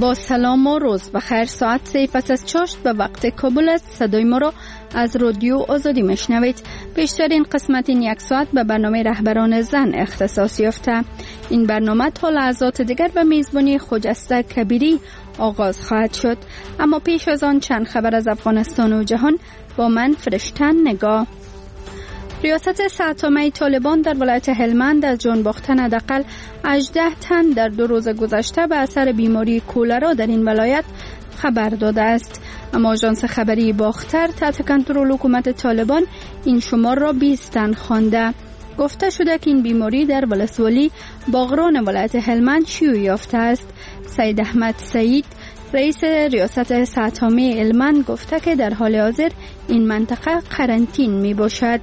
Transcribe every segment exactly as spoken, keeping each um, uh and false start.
با سلام و روز بخیر. ساعت سه پس از چاشت به وقت کابل است. صدای ما را از رادیو آزادی میشنوید. بیشترین قسمت این یک ساعت به برنامه رهبران زن اختصاص یافته. این برنامه تا لحظات دیگر به میزبانی خجسته کبیری آغاز خواهد شد. اما پیش از آن چند خبر از افغانستان و جهان با من فرشتن نگاه. ریاست سه‌تامه طالبان در ولایت هلمند از جان باختن حداقل هجده تن در دو روز گذشته به اثر بیماری کولرا در این ولایت خبر داده است. اما آژانس خبری باختر تحت کنترل حکومت طالبان این شمار را بیست تن خوانده. گفته شده که این بیماری در ولسوالی باغران ولایت هلمند شیوع یافته است. سید احمد سعید رئیس ریاست سه‌تامه هلمند گفته که در حال حاضر این منطقه قرنطین می باشد.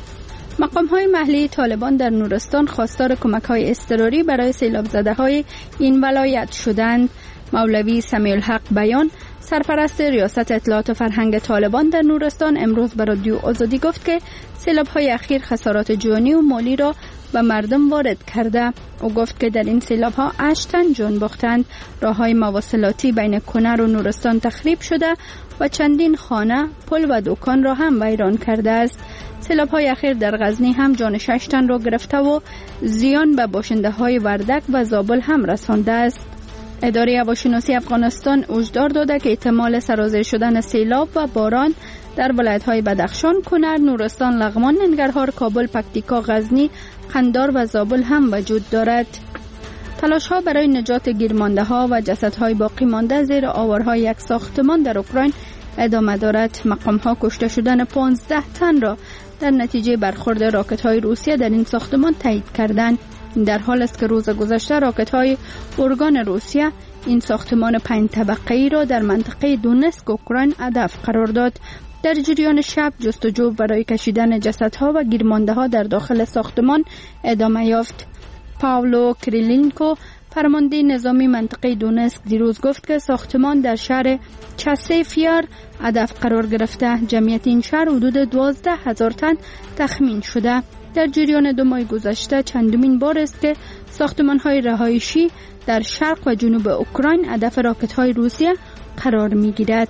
مقام های محلی طالبان در نورستان خواستار کمک های اضطراری برای سیلاب زده های این ولایت شدند. مولوی سمیع الحق بیان سرپرست ریاست اطلاعات و فرهنگ طالبان در نورستان امروز به رادیو آزادی گفت که سیلاب های اخیر خسارات جانی و مالی را به مردم وارد کرده. او گفت که در این سیلاب ها هشت تن جان باختند. راه های مواصلاتی بین کنر و نورستان تخریب شده و چندین خانه، پل و دکان را هم ویران کرده است. سیلاب های اخیر در غزنی هم جان شش تن را گرفته و زیان به باشنده های وردک و زابل هم رسانده است. اداره هواشناسی افغانستان هشدار داده که احتمال سرازیر شدن سیلاب و باران در ولایت‌های بدخشان، کنر، نورستان، لغمان، ننگرهار، کابل، پکتیکا، غزنی، قندار و زابل هم وجود دارد. تلاش‌ها برای نجات گیرمانده‌ها و جسدهای باقی مانده زیر آوارهای یک ساختمان در اوکراین ادامه دارد. مقام‌ها کشته شدن پانزده تن را در نتیجه برخورد راکت‌های روسیه در این ساختمان تایید کردند. در حال است که روز گذشته راکت‌های اورگان روسیه این ساختمان پنج طبقه‌ای را در منطقه دونسک اوکراین هدف قرار داد. در جریان شب جستجو برای کشیدن جسدها و گیرمانده‌ها در داخل ساختمان ادامه یافت. پاولو کریلینکو فرمانده نظامی منطقه دونسک دیروز گفت که ساختمان در شهر چاسیفیار هدف قرار گرفته. جمعیت این شهر حدود دوازده هزار تن تخمین شده. در جریان دو ماه گذشته چندمین بار است که ساختمان‌های رهایشی در شرق و جنوب اوکراین هدف راکت‌های روسیه قرار می‌گیرد.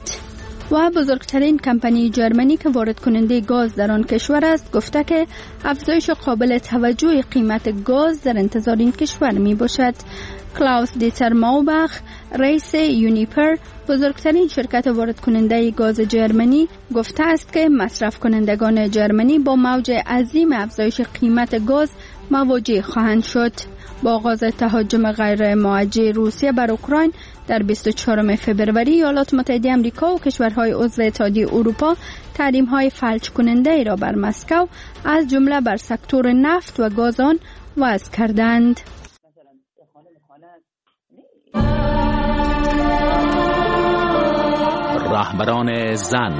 و بزرگترین کمپانی جرمنی که وارد کننده گاز در آن کشور است گفته که افزایش قابل توجه قیمت گاز در انتظار این کشور می باشد. کلاوس دیتر ماوبخ رئیس یونیپر بزرگترین شرکت وارد کننده گاز جرمنی گفته است که مصرف کنندگان جرمنی با موج عظیم افزایش قیمت گاز مواجه خواهند شد. با آغاز تهاجم غیر موجه روسیه بر اوکراین در بیست و چهارم فوریه ایالات متحده آمریکا و کشورهای عضو اتحادیه اروپا تحریم‌های فلج کننده ای را بر مسکو از جمله بر سکتور نفت و گاز آن وضع کردند. رهبران زن.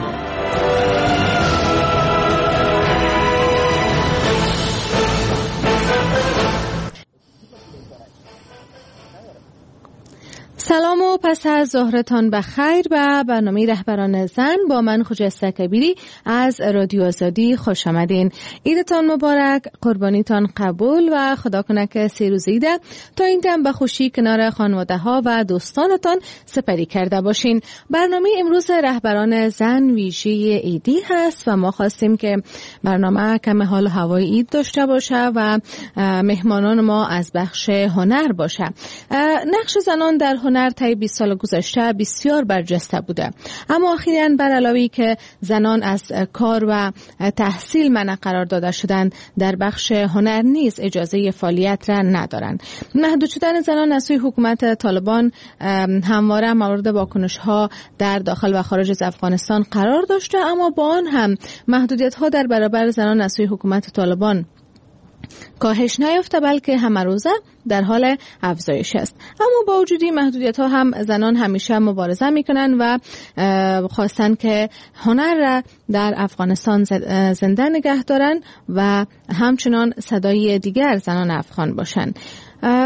سلام و پس از ظهرتان بخیر به برنامه رهبران زن با من خجسته کبیری از رادیو آزادی خوش آمدین. عیدتان مبارک، قربانیتان قبول و خدا کنه که سه روز عیده تا این دم به خوشی کنار خانواده ها و دوستانتان سپری کرده باشین. برنامه امروز رهبران زن ویژه عیدی هست و ما خواستیم که برنامه کم حال و هوای عید داشته باشه و مهمانان ما از بخش هنر باشه. نقش زنان در هنر طی بیست سال گذشته بسیار برجسته بوده، اما اخیراً بر علاوه که زنان از کار و تحصیل منع قرار داده شدند، در بخش هنر نیز اجازه فعالیت را ندارند. محدود شدن زنان از سوی حکومت طالبان همواره مورد واکنش‌ها در داخل و خارج از افغانستان قرار داشته، اما با آن هم محدودیت‌ها در برابر زنان از سوی حکومت طالبان کاهش نیافته بلکه همه روزه در حال افزایش است. اما با وجود این محدودیت ها هم زنان همیشه مبارزه میکنن و خواستن که هنر را در افغانستان زنده نگه دارن و همچنان صدای دیگر زنان افغان باشن.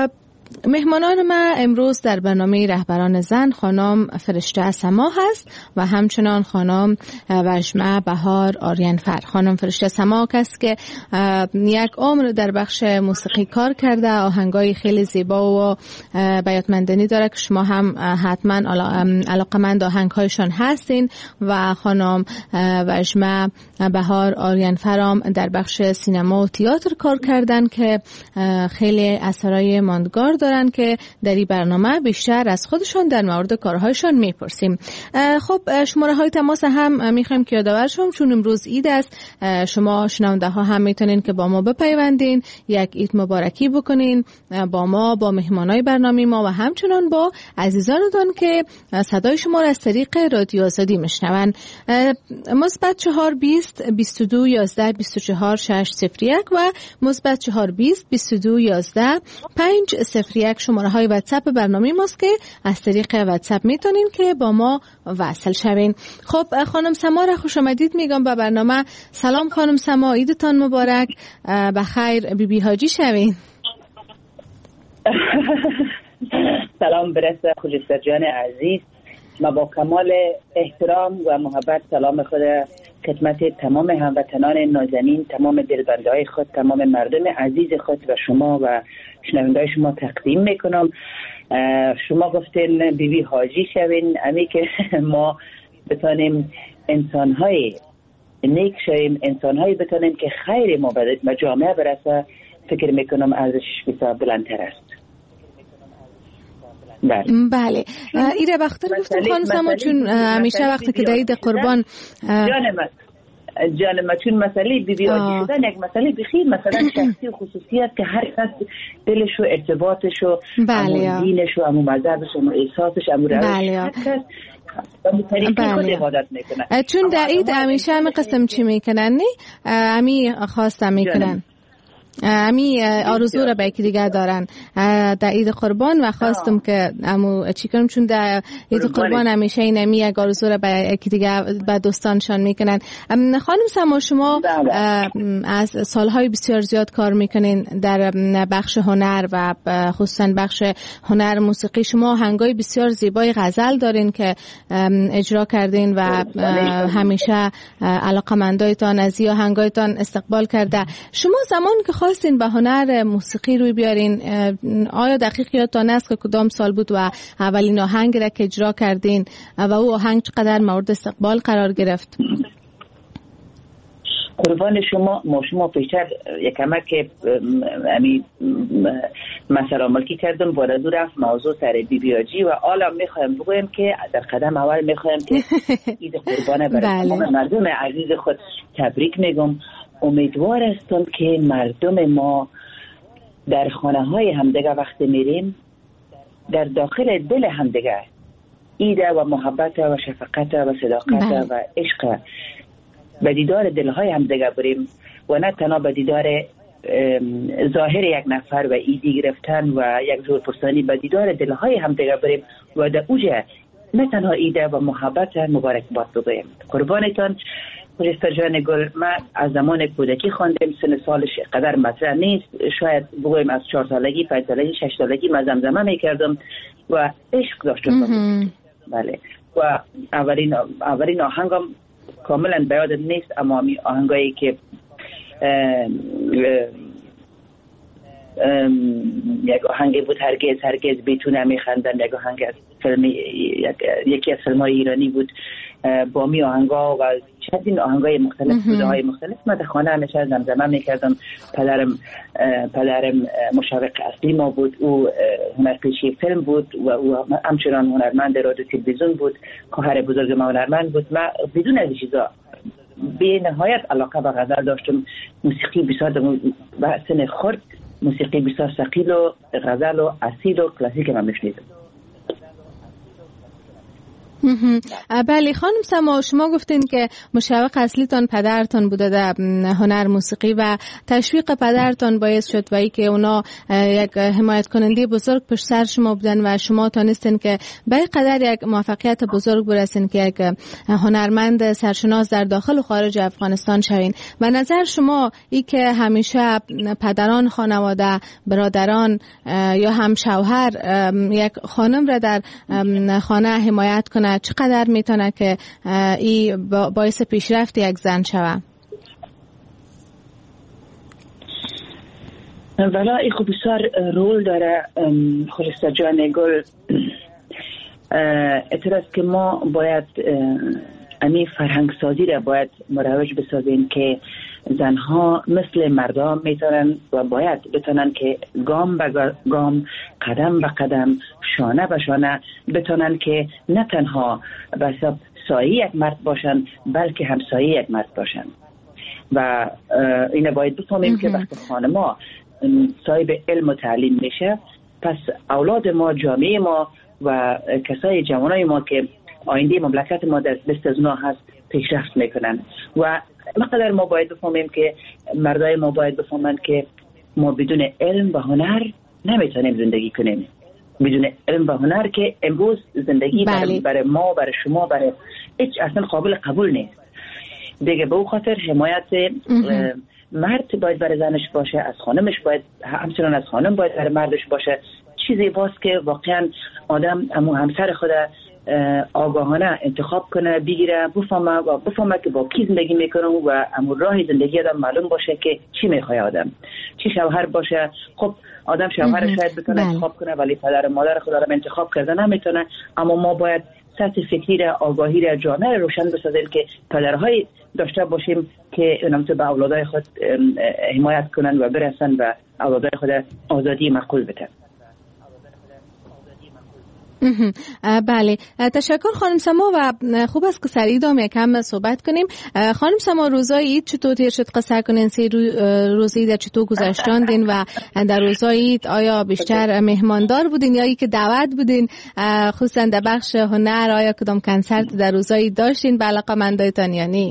مهمانان ما امروز در برنامه رهبران زن خانم فرشته سما هست و همچنان خانم وژمه بهار آریانفر. خانم فرشته سما کسی که یک عمر در بخش موسیقی کار کرده، آهنگای خیلی زیبا و بیاتمندنی داره که شما هم حتما علاقمند آهنگهایشان هستین و خانم وژمه بهار آریانفر هم در بخش سینما و تئاتر کار کردن که خیلی اثرای ماندگار دارن که در این برنامه بیشتر از خودشان در مورد کارهایشان میپرسیم. خب شماره های تماس هم میخوایم که یادآور شم، چون امروز عید است. شما شنونده ها هم میتونین که با ما بپیوندین، یک عید مبارکی بکنین با ما، با مهمانای برنامه ما و همچنان با عزیزانتون که صدای شما را از طریق رادیو آزادی میشنون. مثبت چهار بیست بیست و دو یازده بیست و چهار شش صفر یک و مثبت چهار بیست بیست و دو یازده پنج صفر یک شماره های واتساپ برنامه ماست که از طریق واتساپ میتونین که با ما وصل شوین. خب خانم سما را خوش آمدید میگم به برنامه. سلام خانم سما، عیدتان مبارک، بخیر، بی بی حاجی شوین. سلام برسه خجسته جان عزیز. ما با کمال احترام و محبت سلام خود خدمت تمام هموطنان نازنین، تمام دلبنده‌های خود، تمام مردم عزیز خود و شما و شنونده‌های شما تقدیم میکنم. شما گفتین بی بی حاجی شوین، امی که ما بتانیم انسان‌های نیک شویم، انسان‌هایی بتانیم که خیر ما به جامعه برسه، فکر میکنم ارزشش بسیار بلندتر است. بله بله ایره بختر گفتم خانم سما، چون همیشه وقتی که عید قربان جان من جان من چون مسئله بی بی حاجی شدن یک مسئله بخیر مثلا شخصی و خصوصیت که هر کس دلش و ارتباطش و بله دینش و امو مذهبش و احساسش امو روش هر کس به طریقی خود عبادت میکنه. چون در عید همیشه همین قسم چی میکنن نه همی خواستم میکنن امی آرزو را به یکی دیگه دارن در عید قربان و خواستم که امو چی کنم، چون در عید قربان همیشه این امی یک آرزو را به یکی دیگه به دوستانشان میکنن. خانم سما شما از سالهای بسیار زیاد کار میکنین در بخش هنر و خصوصا بخش هنر موسیقی. شما آهنگای بسیار زیبای غزل دارین که اجرا کردین و همیشه علاقمندایتان از این آهنگایتان استقبال کرده. شما زمان که خواستین به هنر موسیقی روی بیارین، آیا دقیق یادتان است که کدام سال بود و اولین آهنگ را که اجرا کردین و او آهنگ چقدر مورد استقبال قرار گرفت؟ قربان شما، ما شما پیشتر یکمه که امی مسئله ملکی کردم وارد رفت موضوع سر بی بی حاجی و حالا میخوایم بگویم که در قدم اول میخوایم که عید قربانه برای بله. مردم عزیز خود تبریک میگم. امیدوار هستم که مردم ما در خانه های همدیگه وقتی میریم در داخل دل همدیگه ایده و محبت و شفقت و صداقت و عشق به دیدار دلهای همدیگه بریم و نه تنها به دیدار ظاهر یک نفر و ایدی گرفتن و یک زور پرسانی، به دیدار دلهای همدیگه بریم و در اوجه نه تنها ایده و محبت مبارکباد بگویم. قربانتان خجسته جان گل. من از زمان کودکی خواندم، سن سالش قدر مطرح نیست، شاید بگویم از چهار سالگی، پنج سالگی، شش سالگی من زمزمه میکردم و عشق داشتم. بله و اولین اولین آهنگم کاملا به یادم نیست، اما می آهنگایی که ام ام یک آهنگی بود هرگز هرگز بیتونه میخندن، یک آهنگ از فیلم یک یکی از فیلم‌های ایرانی بود با می آهنگا و چندین آهنگای مختلف بودهای مختلف. من در خانه همیشه زمزمه میکردم. پدرم پدرم مشوق اصلی ما بود، او هنرپیشه فیلم بود و او همچنان هنرمند رادیو تلویزیون بود. خواهر بزرگ ما هنرمند بود. من بدون از چیزا به نهایت علاقه به غزل داشتم. موسیقی بسیار به سن خرد موسیقی بسیار ثقیل و غزل و اصیل و کلاسیک من میشنیدم. بله خانم سما، شما گفتین که مشوق اصلیتان پدرتان بوده در هنر موسیقی و تشویق پدرتان باعث شد و ای که اونا یک حمایت کننده بزرگ پشت سر شما بودن و شما تانستین که به قدر یک موفقیت بزرگ برسین که یک هنرمند سرشناس در داخل و خارج افغانستان شوین. و نظر شما ای که همیشه پدران خانواده، برادران یا هم شوهر یک خانم را در خانه حمایت کنه چقدر میتونه که ای باعث پیشرفت یک زن شود؟ ولی ای خوب بسیار رول داره خورشته جان گل. اعتراض که ما باید امی فرهنگ سازی را باید مروج بسازیم که زنها مثل مردان میتونن و باید بتونن که گام به گام، قدم به قدم، شانه به شانه بتونن که نه تنها به حساب سایه یک مرد باشن بلکه همسایه یک مرد باشن. و اینه باید بفهمیم که وقتی خانما صاحب علم و تعلیم میشه، پس اولاد ما، جامعه ما و کسای جوانای ما که آینده مملکت ما در دست از اونا هست پیشرفت میکنن. و مقدر ما باید بفهمیم که مردای ما باید بفهمن که ما بدون علم و هنر نمیتونیم زندگی کنیم. بدون علم و هنر که امروز زندگی برای, برای ما، برای شما، برای هیچ اصلا قابل قبول نیست. دیگه به او خاطر حمایت مرد باید برای زنش باشه، از خانمش باید، همچنان از خانم باید برای مردش باشه. چیزی باست که واقعا آدم امو همسر خود آگاهانه انتخاب کنه، بگیره، بفهمه و بفهمه که با کی زندگی میکنه و امو راه زندگی آدم معلوم باشه که چی میخواد آدم، چی شوهر باشه. خب آدم شوهر شاید بتونه انتخاب کنه ولی پدر و مادر خود آدم انتخاب کرده نمیتونه. اما ما باید سطح فکری را، آگاهی را، جامعه را روشن بسازیم که پدرهای داشته باشیم که اونم تو به اولادای خود حمایت کنن و برسن و اولادای خود آزادی معقول بدن. بله، تشکر خانم سما. و خوب است که سریع دام یکم صحبت کنیم. خانم سما، روزای عید چطور تیر شد؟ قصه کنین سی روز عید چطور گذشتاندین و در روزای عید آیا بیشتر مهماندار بودین یا ای که دعوت بودین؟ خصوصا در بخش هنر آیا کدام کنسرت در روزای عید داشتین به علاقه‌مندایتان یا نه؟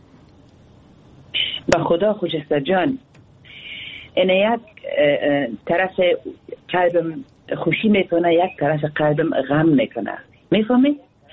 به خدا خوشسته جان، اینه یک طرف قلبم خوشی میکنه، یک طرف قلبم غم میکنه. میفهمی؟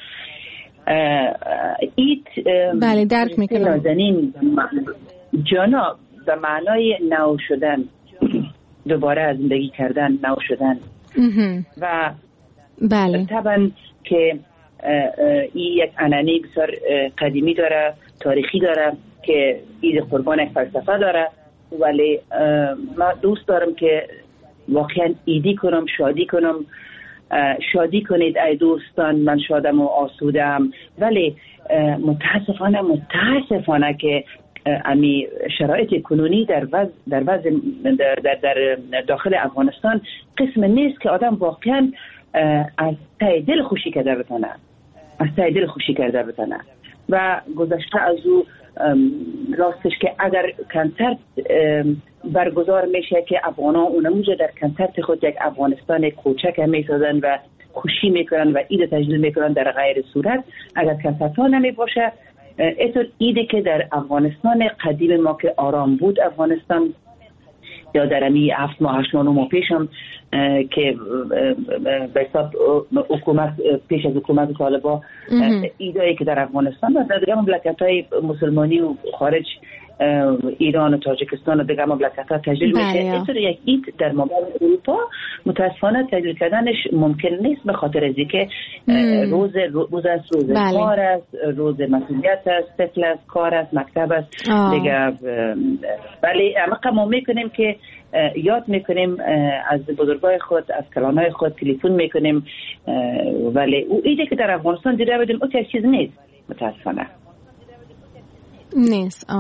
ایت بله درک میکنم. نازنین جانا به معنای نو شدن، دوباره زندگی کردن، نو شدن. و بله طبعا که این یک عنعنه بسیار قدیمی داره، تاریخی داره که عید قربان یک فلسفه داره. ولی من دوست دارم که واقعا ایدی کنم، شادی کنم. شادی کنید ای دوستان، من شادم و آسودم. ولی متاسفانه متاسفانه که امی شرایط کنونی در وضع در وضع در, در داخل افغانستان قسم نیست که آدم واقعا از ته دل خوشی کرده بتونه، از ته دل خوشی کرده بتونه. و گذشته از او راستش که اگر کنسرت برگزار میشه که افغانا اونموجه در کنسرت خود یک افغانستان کوچک میسازن و خوشی میکنن و عید تجلیل میکنن، در غیر صورت اگر کنسرت ها نمی باشه اینطور ایده که در افغانستان قدیم ما که آرام بود افغانستان، یا در امی هفت ماه هشت ماه ماه پیش هم که به حساب حکومت پیش از حکومت طالبان ایده‌ای که در افغانستان و در دیگر مملکت‌های مسلمانی و خارج ایران و تاجیکستان و دیگر مملکت‌ها تجلیل میشه. اینطور یک عید در مقابل اروپا متاسفانه تجلیل کردنش ممکن نیست به خاطر از اینکه روز روز است، روز بله. کار است، روز مسئولیت است، طفل است، کار است، مکتب است دیگه. ولی اما ما میکنیم که یاد میکنیم از بزرگای خود، از کلانای خود تلفن میکنیم. ولی او ایده که در افغانستان دیده بودیم او چیز نیست متاسفانه نیست. آم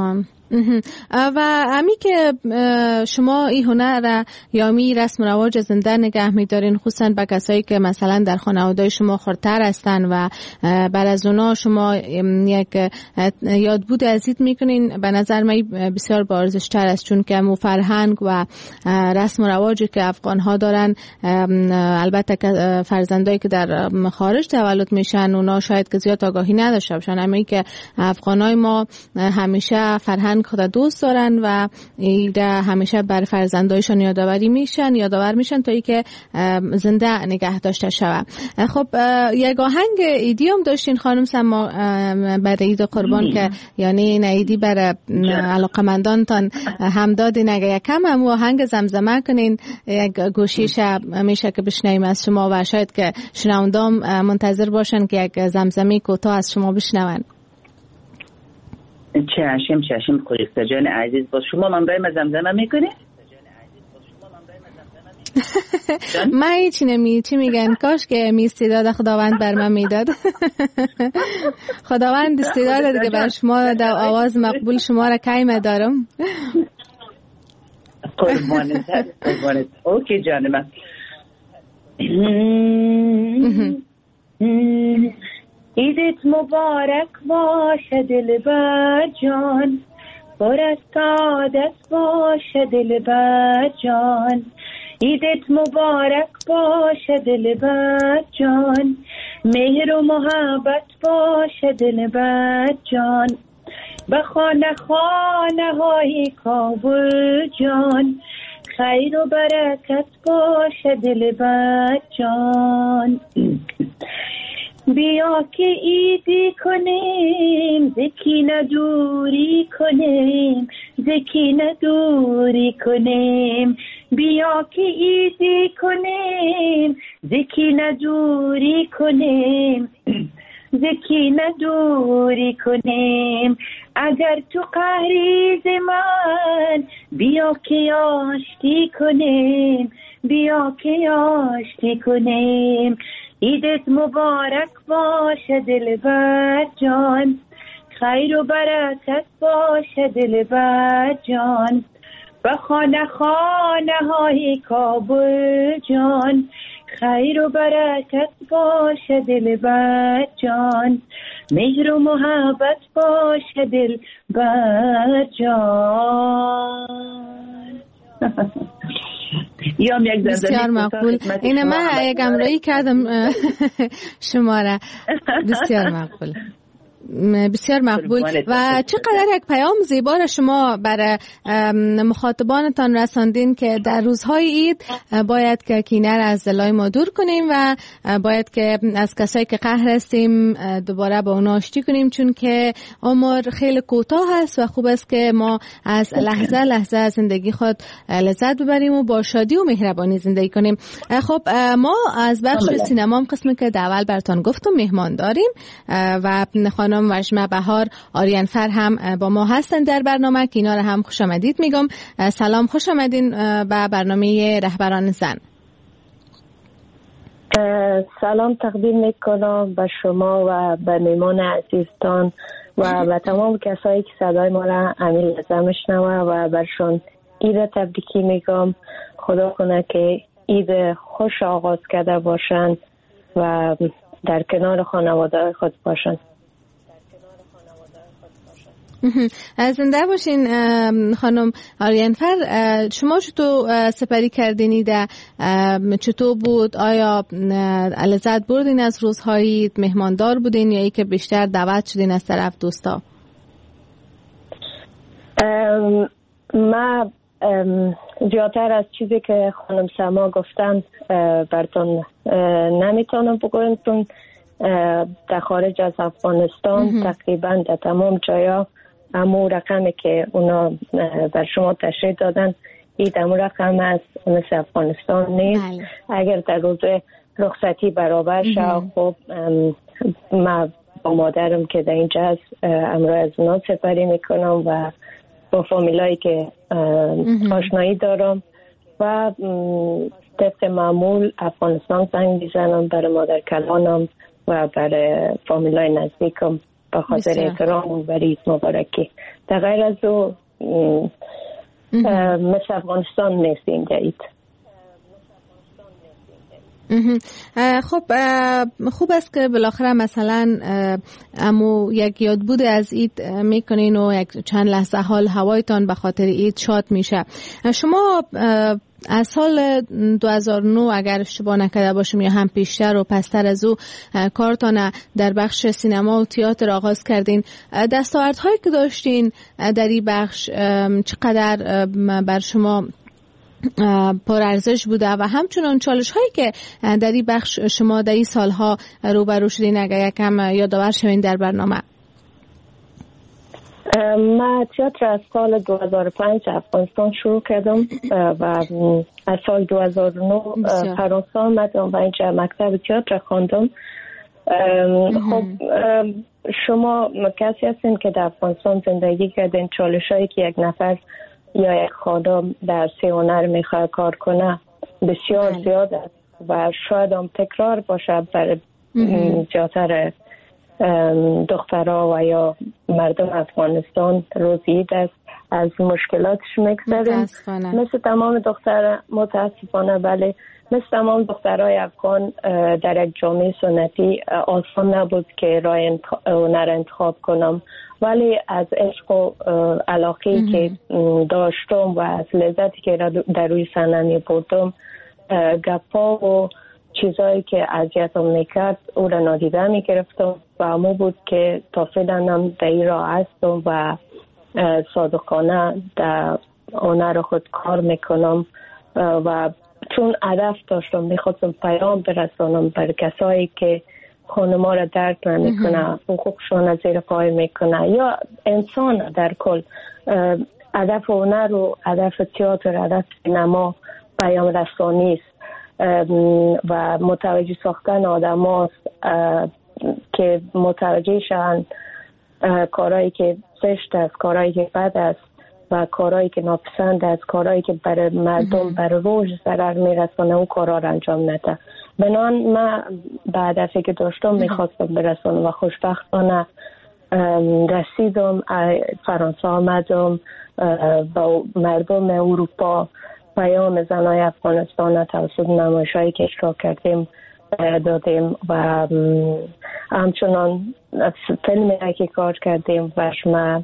و همی که شما این هنر یا می رسم و رواج زنده نگه می دارین، خصوصا به کسایی که مثلا در خانواده شما خردتر هستن و بعد از اونا شما یک یادبود ازید میکنین، به نظر من بسیار با ارزش‌تر است، چون که مو فرهنگ و رسم و رواجی که افغان ها دارن، البته که فرزندایی که در خارج تولد میشن اونا شاید که زیاد آگاهی نداشته باشن، اما که افغانای ما همیشه فرهنگ خود دوست دارن و ایده همیشه بر فرزندایشان یادآوری میشن یادآور میشن تا اینکه زنده نگه داشته شود. خب یک آهنگ ایدی هم داشتین خانم سما برای عید قربان که یعنی ایدی برای علاقمندانتان هم دادین، اگه یکم هم آهنگ زمزمه کنین یک گوشیش میشه که بشنویم از شما و شاید که شنوندام منتظر باشن که یک زمزمه کوتاه از شما بشنون. چشم چشم خلیفه جان عزیز، با شما من برای زمزمه میکنی؟ من هیچی نمی چی میگن، کاش که می استعداد خداوند بر من میداد. خداوند استعداد دیگه بر شما در آواز مقبول شما را کیم دارم. قربانت قربانت. اوکی جان من. عیدت مبارک باشه دلبر جان، پر از سعادت باشه دلبر جان. عیدت مبارک باشه دلبر جان، مهر و محبت باشه دلبر جان. به خانه خانه های کابل جان، خیر و برکت باشه دلبر جان. بیا که عیدی کنیم، زکی ندوری کنیم، زکی ندوری کنیم. بیا که عیدی کنیم، زکی ندوری کنیم، زکی ندوری کنیم. اگر تو قهری ز من، بیا که آشتی کنیم، بیا که آشتی کنیم. عیدت مبارک باشه دلبر جان، خیر و برکت باشه دلبر جان. به خانه خانه های کابل جان، خیر و برکت باشه دلبر جان. مهر و محبت باشه دلبر جان. بسیار مقبول. این من یک امرایی کردم شما را. بسیار مقبول، بسیار مقبول. و چقدر یک پیام زیبا را شما برای مخاطبانتان رساندین که در روزهای عید باید که کینه را از دلای ما دور کنیم و باید که از کسایی که قهر هستیم دوباره با اونا آشتی کنیم، چون که عمر خیلی کوتاه است و خوب است که ما از لحظه لحظه از زندگی خود لذت ببریم و با شادی و مهربانی زندگی کنیم. خب ما از بخش سینما هم قسمی که اول براتون گفتم مهمان داریم و خانم وشمه بهار آریانفر هم با ما هستن در برنامه که اینا رو هم خوش آمدید میگم. سلام، خوش آمدین به برنامه رهبران زن. سلام تقدیم میکنم به شما و به میمان عزیزتان و به تمام کسایی که صدای ما را امیل لحظه میشنوه و برشون عید تبریکی میگم. خدا کنه که عید خوش آغاز کرده باشن و در کنار خانواده خود باشن. زنده باشین خانم آریانفر. شما چطور سپری کردین ایده؟ چطور بود؟ آیا لذت بردین از روزهای مهماندار بودین یا ای که بیشتر دعوت شدین از طرف دوستا؟ ما زیادتر از چیزی که خانم سما گفتن براتون نمیتونم بگویم، چون در خارج از افغانستان تقریبا در تمام جایا همون رقمی که اونا بر شما تشریح دادن این همون رقم است، مثل افغانستان نیست. اگر در روز رخصتی برابر شد، خب ما با مادرم که در اینجا هست امروز از اونا سپری میکنم و با فامیلایی که آشنایی دارم و طبق معمول افغانستان زنگ میزنم برای مادر کلانم و برای فامیلای نزدیکم به خاطر احترام برای عید مبارکی. در غیر از او مثل افغانستان نیستیم در عید. خب خوب است که بالاخره مثلا امو یک یادبود از عید میکنین و یک چند لحظه حال هوایتان به خاطر عید شاد میشه. شما از سال دو هزار و نه اگر اشتباه نکرده باشم یا هم پیشتر و پستر از او کارتان در بخش سینما و تئاتر آغاز کردین. دستاوردهایی که داشتین در این بخش چقدر بر شما پرارزش بوده و همچنان چالش هایی که در این بخش شما در این سالها روبرو شدین اگر یکم یادآور شوین در برنامه؟ من تئاتر از سال دو هزار و پنج افغانستان شروع کردم و از سال دو هزار و نه فرانسه آمدم و اینجا مکتب تئاتر خواندم. خب شما کسی هستین که در افغانستان زندگی کردین، چالش هایی که یک نفر یا یک خانم در سی هنر میخواد کار کنه بسیار زیاد است و شاید هم تکرار باشه برای زیادتر دخترها و یا مردم افغانستان. روزی است از مشکلاتش میگذریم مثل تمام دختر متاسفانه، ولی مثل تمام دخترهای افغان در یک جامعه سنتی آسان نبود که راه هنر انتخاب کنم، ولی از عشق و علاقه‌ای که داشتم و از لذتی که در روی صحنه می‌بردم، گپا و چیزایی که اذیتم میکرد او را نادیده میگرفتم و همون بود که تا فعلا هم در این راه هستم و صادقانه در هنر خود کار میکنم و چون هدف داشتم میخواستم پیام برسانم بر کسایی که خانما را درک نمیکنه، حقوقشان را زیر پای میکنه یا انسان در کل. هدف هنر و هدف تئاتر، هدف سینما پیام رسانی است و متوجه ساختن آدم هاست که متوجه شوند کارهایی که زشت است، کارهایی که بد است و کارهایی که ناپسند است، کارهایی که برای مردم برای روز ضرر میرسانه اون کارها را انجام نده. بنان من به هدفی که داشتم میخواستم برسانم و خوشبختانه رسیدم. فرانسه آمدم با مردم اروپا پیام زنای افغانستان توسط نمایش‌هایی که اشتراک کردیم دادیم و همچنان فیلمی که کار کردیم و شما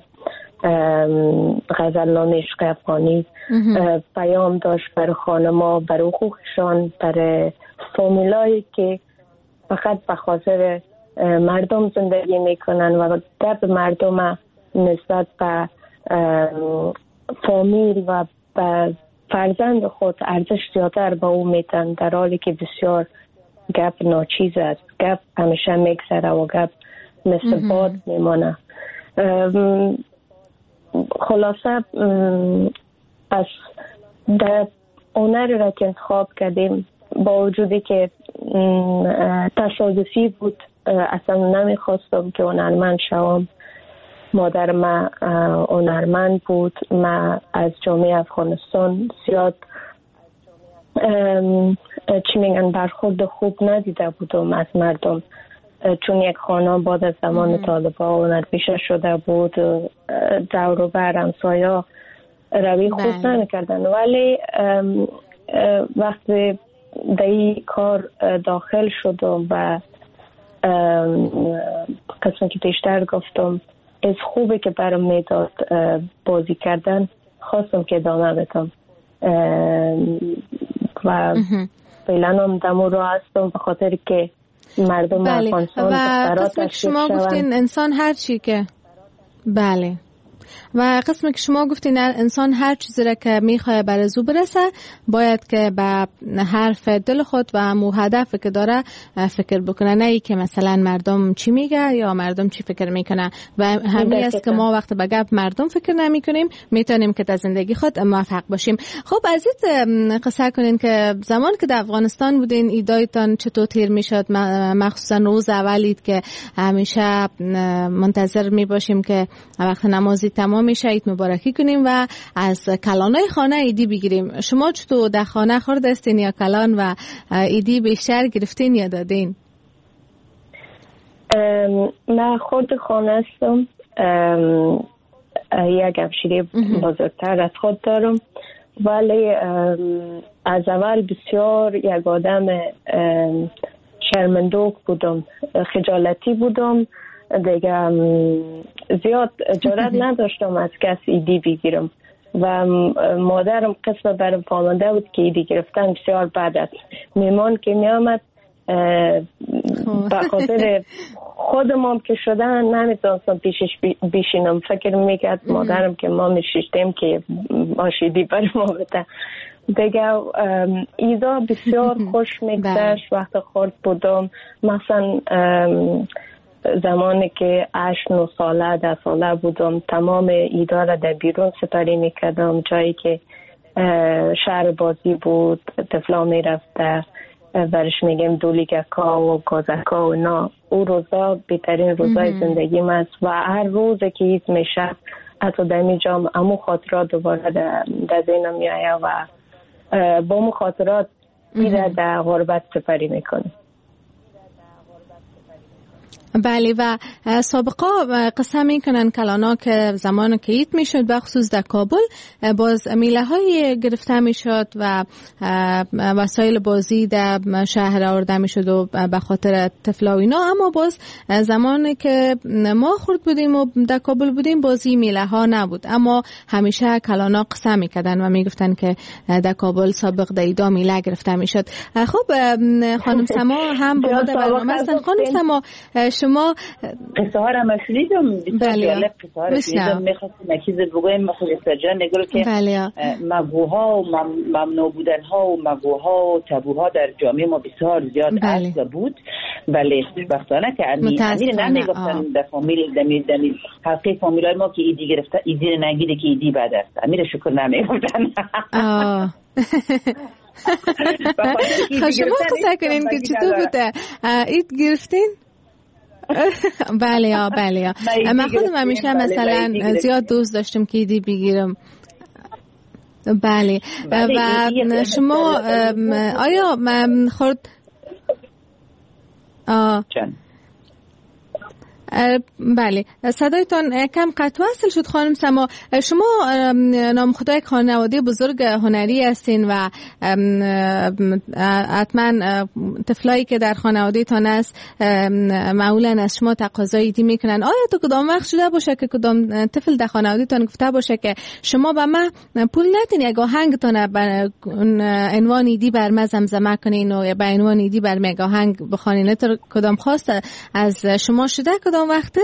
غزلنامه عشق افغانی پیام داشت برای خانم‌ها، برای حقوقشان، برای فامیلایی که فقط به خاطر مردم زندگی میکنن و گپ مردم نسبت به فامیل و به فرزند خود ارزش زیادتر به او میتن، در حالی که بسیار گپ ناچیز است. گپ همیشه میگذره و گپ مثل باد میمانه. خلاصه از در هنر را که انتخاب کردیم با وجودی که تصادفی بود، اصلا نمیخواستم که هنرمند شوم. مادر من هنرمند بود. من از جامعه افغانستان زیاد چی میگن برخورد خوب ندیده بودم از مردم، چون یک خانم بعد از زمان طالبان هنرپیشه شده بود، دور و بر همسایا روی خوب نمیکردن. ولی وقتی در این کار داخل شدم و قسمی که بیشتر گفتم از خوبه که برام میداد بازی کردن، خواستم که ادامه بدم و فعلا هم دمو رو هستم به خاطر که مردم افغانستان و قسمی که شما گفتین انسان هر چی که بله و قسمی که شما گفتین انسان هر چیزی را که میخواه بر ازو برسه باید که به حرف دل خود و همو هدف که داره فکر بکنه، نه ای که مثلا مردم چی میگه یا مردم چی فکر میکنه. و همین است که ما وقت به گپ مردم فکر نمی کنیم میتونیم که در زندگی خود موفق باشیم. خب عزیز قصه کنین که زمان که در افغانستان بودین ایدایتان چطور تیر میشد، مخصوصا روز اولید که همیشه منتظر میباشیم که وقت نمازی تمام میشه عید مبارکی کنیم و از کلانای خانه ایدی بگیریم. شما چطور در خانه خورد استین یا کلان و ایدی بیشتر گرفتین یا دادین؟ من خود خانه هستم، یک همشیره بزرگتر از خود دارم، ولی از اول بسیار یک آدم شرمندوک بودم، خجالتی بودم دیگه، زیاد جرأت نداشتم از کس ایدی بگیرم و مادرم قسم برم فهمانده بود که ایدی گرفتن بسیار بد است. میمان که می آمد به خاطر خودم هم که شدن نمیتونستم پیشش بیشینم، فکر میکرد مادرم که ما میشیشتیم که آشیدی بر ما بده دیگه. ایدا بسیار خوش میگذشت وقت خورد بودم، مثلا زمانی که هشت نو ساله ده ساله بودم تمام ایدا را در بیرون سپری میکردم، جایی که شهر بازی بود طفلا میرفته برش میگم دولیگکا و گازکا و نا، او روزا بهترین روزای زندگیم است و هر روز که ایز میشه حتی دمی جام امو خاطرات دوباره در ذهنم میآید و با امو خاطرات ایره در غربت سپری میکنم. بله و سابقا قسم میکنن کلانا که زمان که ایت میشد بخصوص در کابل باز میله های گرفته میشد و وسایل بازی در شهر آورده میشد و به خاطر طفلا و اینا، اما باز زمانی که ما خورد بودیم و در کابل بودیم بازی میله ها نبود، اما همیشه کلانا قسم میکردن و میگفتن که در کابل سابق در ایدا میله گرفته میشد. خب خانم سما هم با ما در برنامه هستن. خانم سما شما قصه ها را شنیدم، بسیار جالب قصه ها را شنیدم، میخواستم چیز بگویم. خود استاجان نگو که مگوها و ممنوع بودن ها و مگوها و تابوها در جامعه ما بسیار زیاد اصل بود، ولی خوشبختانه که امیر نمیگفتن در فامیل دمی دمی حلقه فامیلای ما که ایدی گرفته ایدی نگیره که ایدی بد است، امیر شکر نمیگفتن. شما قصه کنین که چطور بوده اید گرفتین؟ بله یا بله یا من خودم همیشه مثلا زیاد دوست داشتم که ایدی بگیرم. بله و شما آیا من خورد آه بله صدایتان کم قطع وصل شد خانم سما. شما نام خدای خانواده بزرگ هنری هستین و حتما طفلایی که در خانواده تان است معمولا از شما تقاضای ایدی میکنن. آیا تو کدام وقت شده باشه که کدام طفل در خانواده تان گفته باشه که شما به من پول ندین یک آهنگ تان به عنوان ایدی بر من زمزمه کنین و به عنوان ایدی بر من آهنگ بخوانین؟ تو کدام خواست از شما شده کدام وقته؟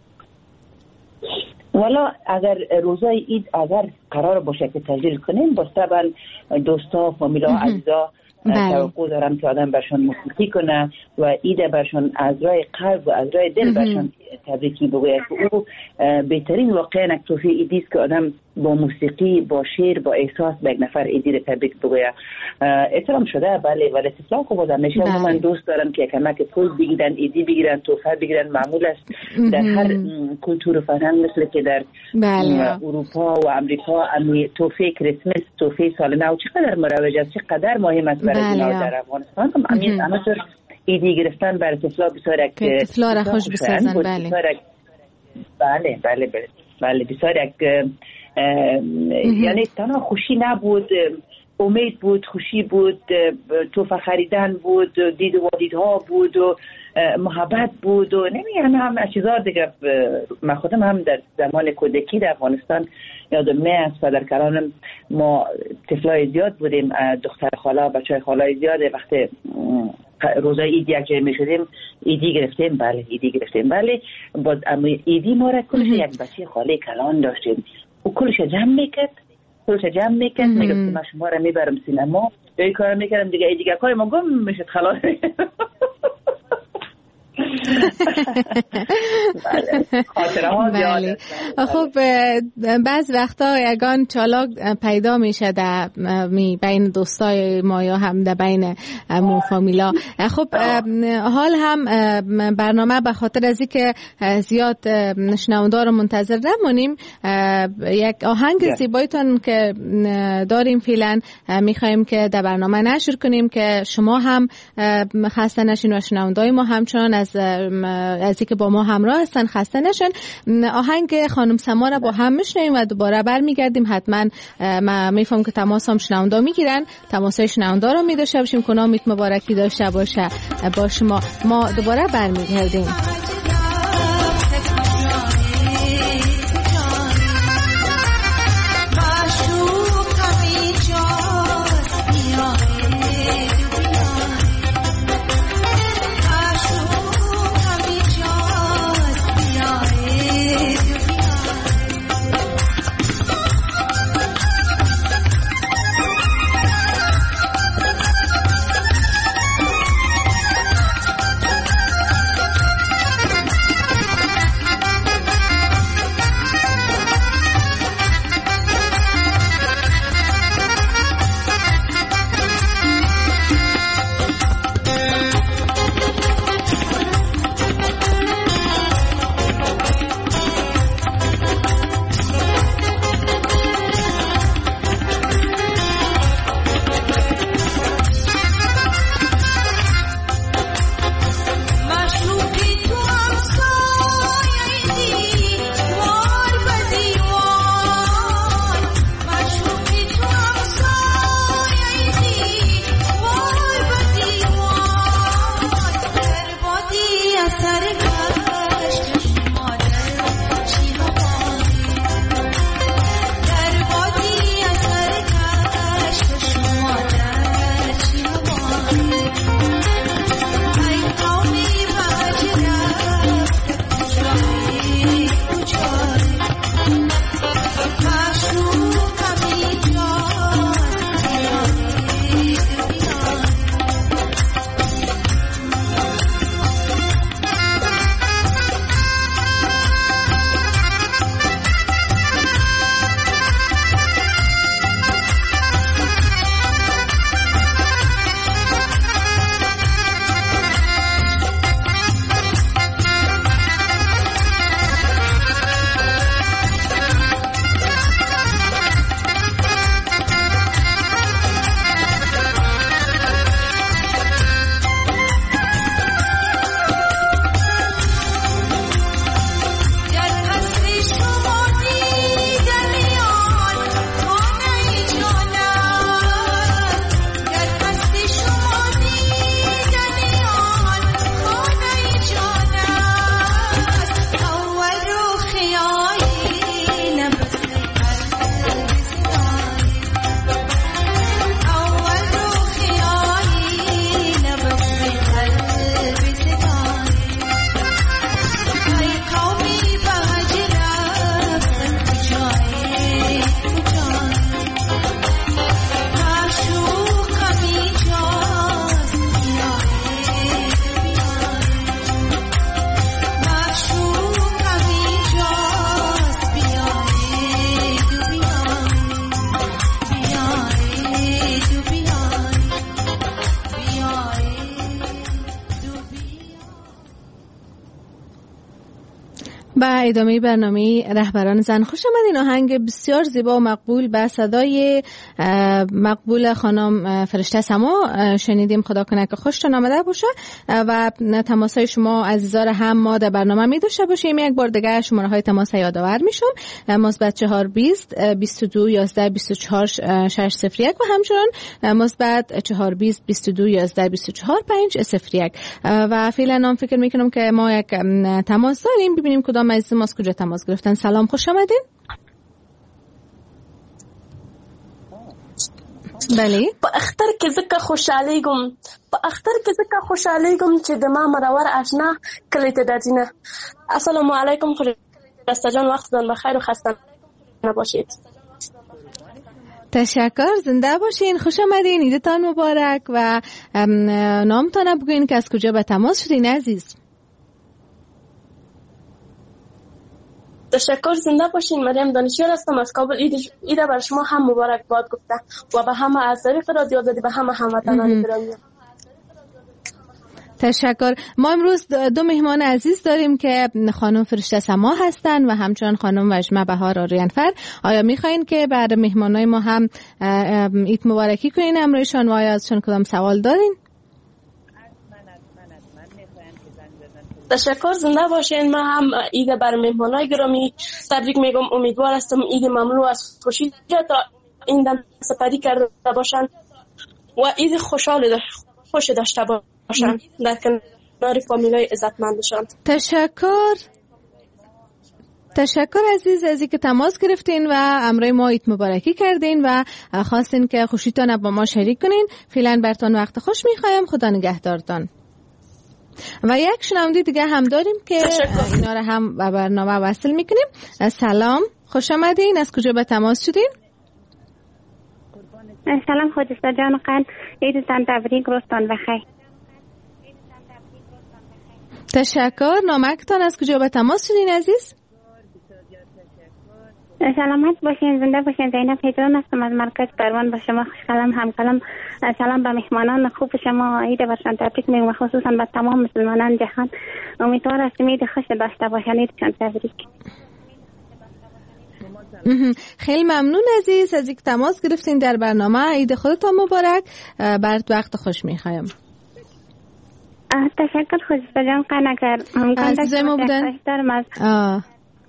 والا اگر روزای اید اگر قرار باشه که تجلیل کنیم با طبعا دوستا فامیلا عزیزا توقع دارم که آدم برشان موسیقی کنه و ایده برشان از رای قلب و از رای دل برشان تبریکی بگوید که او بهترین واقعا اکتوفی ایدیست که آدم با موسیقی با شعر با احساس به یک نفر ایدی رو تبریک بگوید. احترام شده بله، ولی اطلاع خوب آدم میشه. من دوست دارم که کمک پول بگیرن ایدی بگیرن توفه بگیرن، معمول است در هر کلتور و فرهنگ مثل که در اروپا و امریکا امی توفه کریسمس توفه سال نو چقدر مروج است، چقدر مهم است برای اینا. در افغانستان هم امین همینطور ایدی گرفتن برای طفلا بسیار یک طفلا را خوش بسازن. بله بله بله بله بله بسیار یک یعنی تنها خوشی نبود، امید بود، خوشی بود، توفه خریدن بود، دید و دیدها بود و محبت بود و نمیگم هم چیزا دیگه. من خودم هم در زمان کودکی در افغانستان یادم میاد پدرکلانم ما طفلای زیاد بودیم، دختر خالا بچهای خالای زیاد، وقتی روزای ایدی یک جای میشدیم ایدی گرفتیم بله ایدی گرفتیم بله باز ایدی ما را کلش یک بچه خاله کلان داشتیم و کلش جمع میکرد کلش جمع میکرد میگفت من شما را میبرم سینما یه کار میکردم دیگه دیگه کار ما گم میشد خلاص. بله. خب بعض وقتا یگان چالاک پیدا میشه در بین دوستای ما یا هم در بین مو فامیلا. خب حال هم برنامه به خاطر از اینکه زیاد شنوندار منتظر نمونیم یک آهنگ زیبایتون که داریم فعلا میخوایم که در برنامه نشر کنیم که شما هم خسته نشین و شنوندای ما همچنان از از اینکه با ما همراه هستن خسته نشن. آهنگ خانم سما را با هم میشنویم و دوباره برمیگردیم. حتما ما میفهم که تماس هم شنوندا میگیرن، تماسای شنوندا رو میداشته باشیم که امید مبارکی داشته باشه با شما. ما دوباره برمیگردیم. با ادامه برنامه رهبران زن خوش آمدین. آهنگ بسیار زیبا و مقبول به صدای مقبول خانم فرشته سما شنیدیم. خدا کنه که خوشتون آمده باشه و تماسای شما عزیزان هم ما در برنامه می داشته باشیم. یک بار دیگه شماره های تماس یادآور میشم: مثبت چهار بیست بیست و دو یازده بیست و چهار شش صفر یک و همچنان مثبت چهار بیست بیست و دو یازده بیست و چهار پنج صفر یک. و فعلا نام فکر میکنم که ما یک تماس داریم، ببینیم کدام از ما از کجا تماس گرفتن. سلام، خوش آمدین. بله، په اختر کې زکه خوشالېږم په اختر کې زکه خوشالېږم چې د ما مرور آشنا کلی ته درځینه. السلام علیکم، خسته جان، وقتتان بخیر و خسته نباشید. تشکر، زنده باشین، خوش آمدین، عیدتان مبارک و نامتان بگوین که از کجا به تماس شدین عزیز. تشکر، زنده باشین. مریم دانشیار هستم از کابل. عید بر شما هم مبارک باد گفته و به همه از طریق رادیو آزادی به همه هموطنان گرامی. تشکر. ما امروز دو مهمان عزیز داریم که خانم فرشته سما هستن و همچنان خانم وجمه بهار آریانفر. آیا میخواین که بعد مهمانای ما هم عید مبارکی کنین امروزشان و آیا ازشان کدام سوال دارین؟ تشکر، زنده باشین. من هم عید بر مهمانای گرامی تبریک میگم. امیدوار هستم عید مملو از خوشی تا این دم سپری کرده باشن و عید خوشحال خوش داشته باشن در کنار فامیلای عزتمندشان. تشکر تشکر عزیز از اینکه تماس گرفتین و امروز ما عید مبارکی کردین و خواستین که خوشیتان با ما شریک کنین. فعلا برتون وقت خوش میخوایم. خدا نگهدارتان. و یک شنونده دیگه هم داریم که اینا رو هم به برنامه وصل میکنیم. سلام، خوش آمدین. از کجا به تماس شدین؟ سلام خودستا جان قن، عیدتان تبریک، روزتان بخیر. تشکر. نامکتان از کجا به تماس شدین عزیز؟ سلامت باشین، زنده باشین. زینب هجران هستم از مرکز پروان. با شما خوشحالم همکلام. سلام به مهمانان خوب شما. عید برشان تبریک میگم، خصوصا به تمام مسلمانان جهان. امیدوار هستم عید خوش داشته باشن. عیدشان تبریک. خیلی ممنون عزیز از اینکه تماس گرفتین در برنامه. عید خودتان مبارک. برات وقت خوش میخوایم. تشکر خودستا جان قن. اگر امکان داشته باشه دارم از آه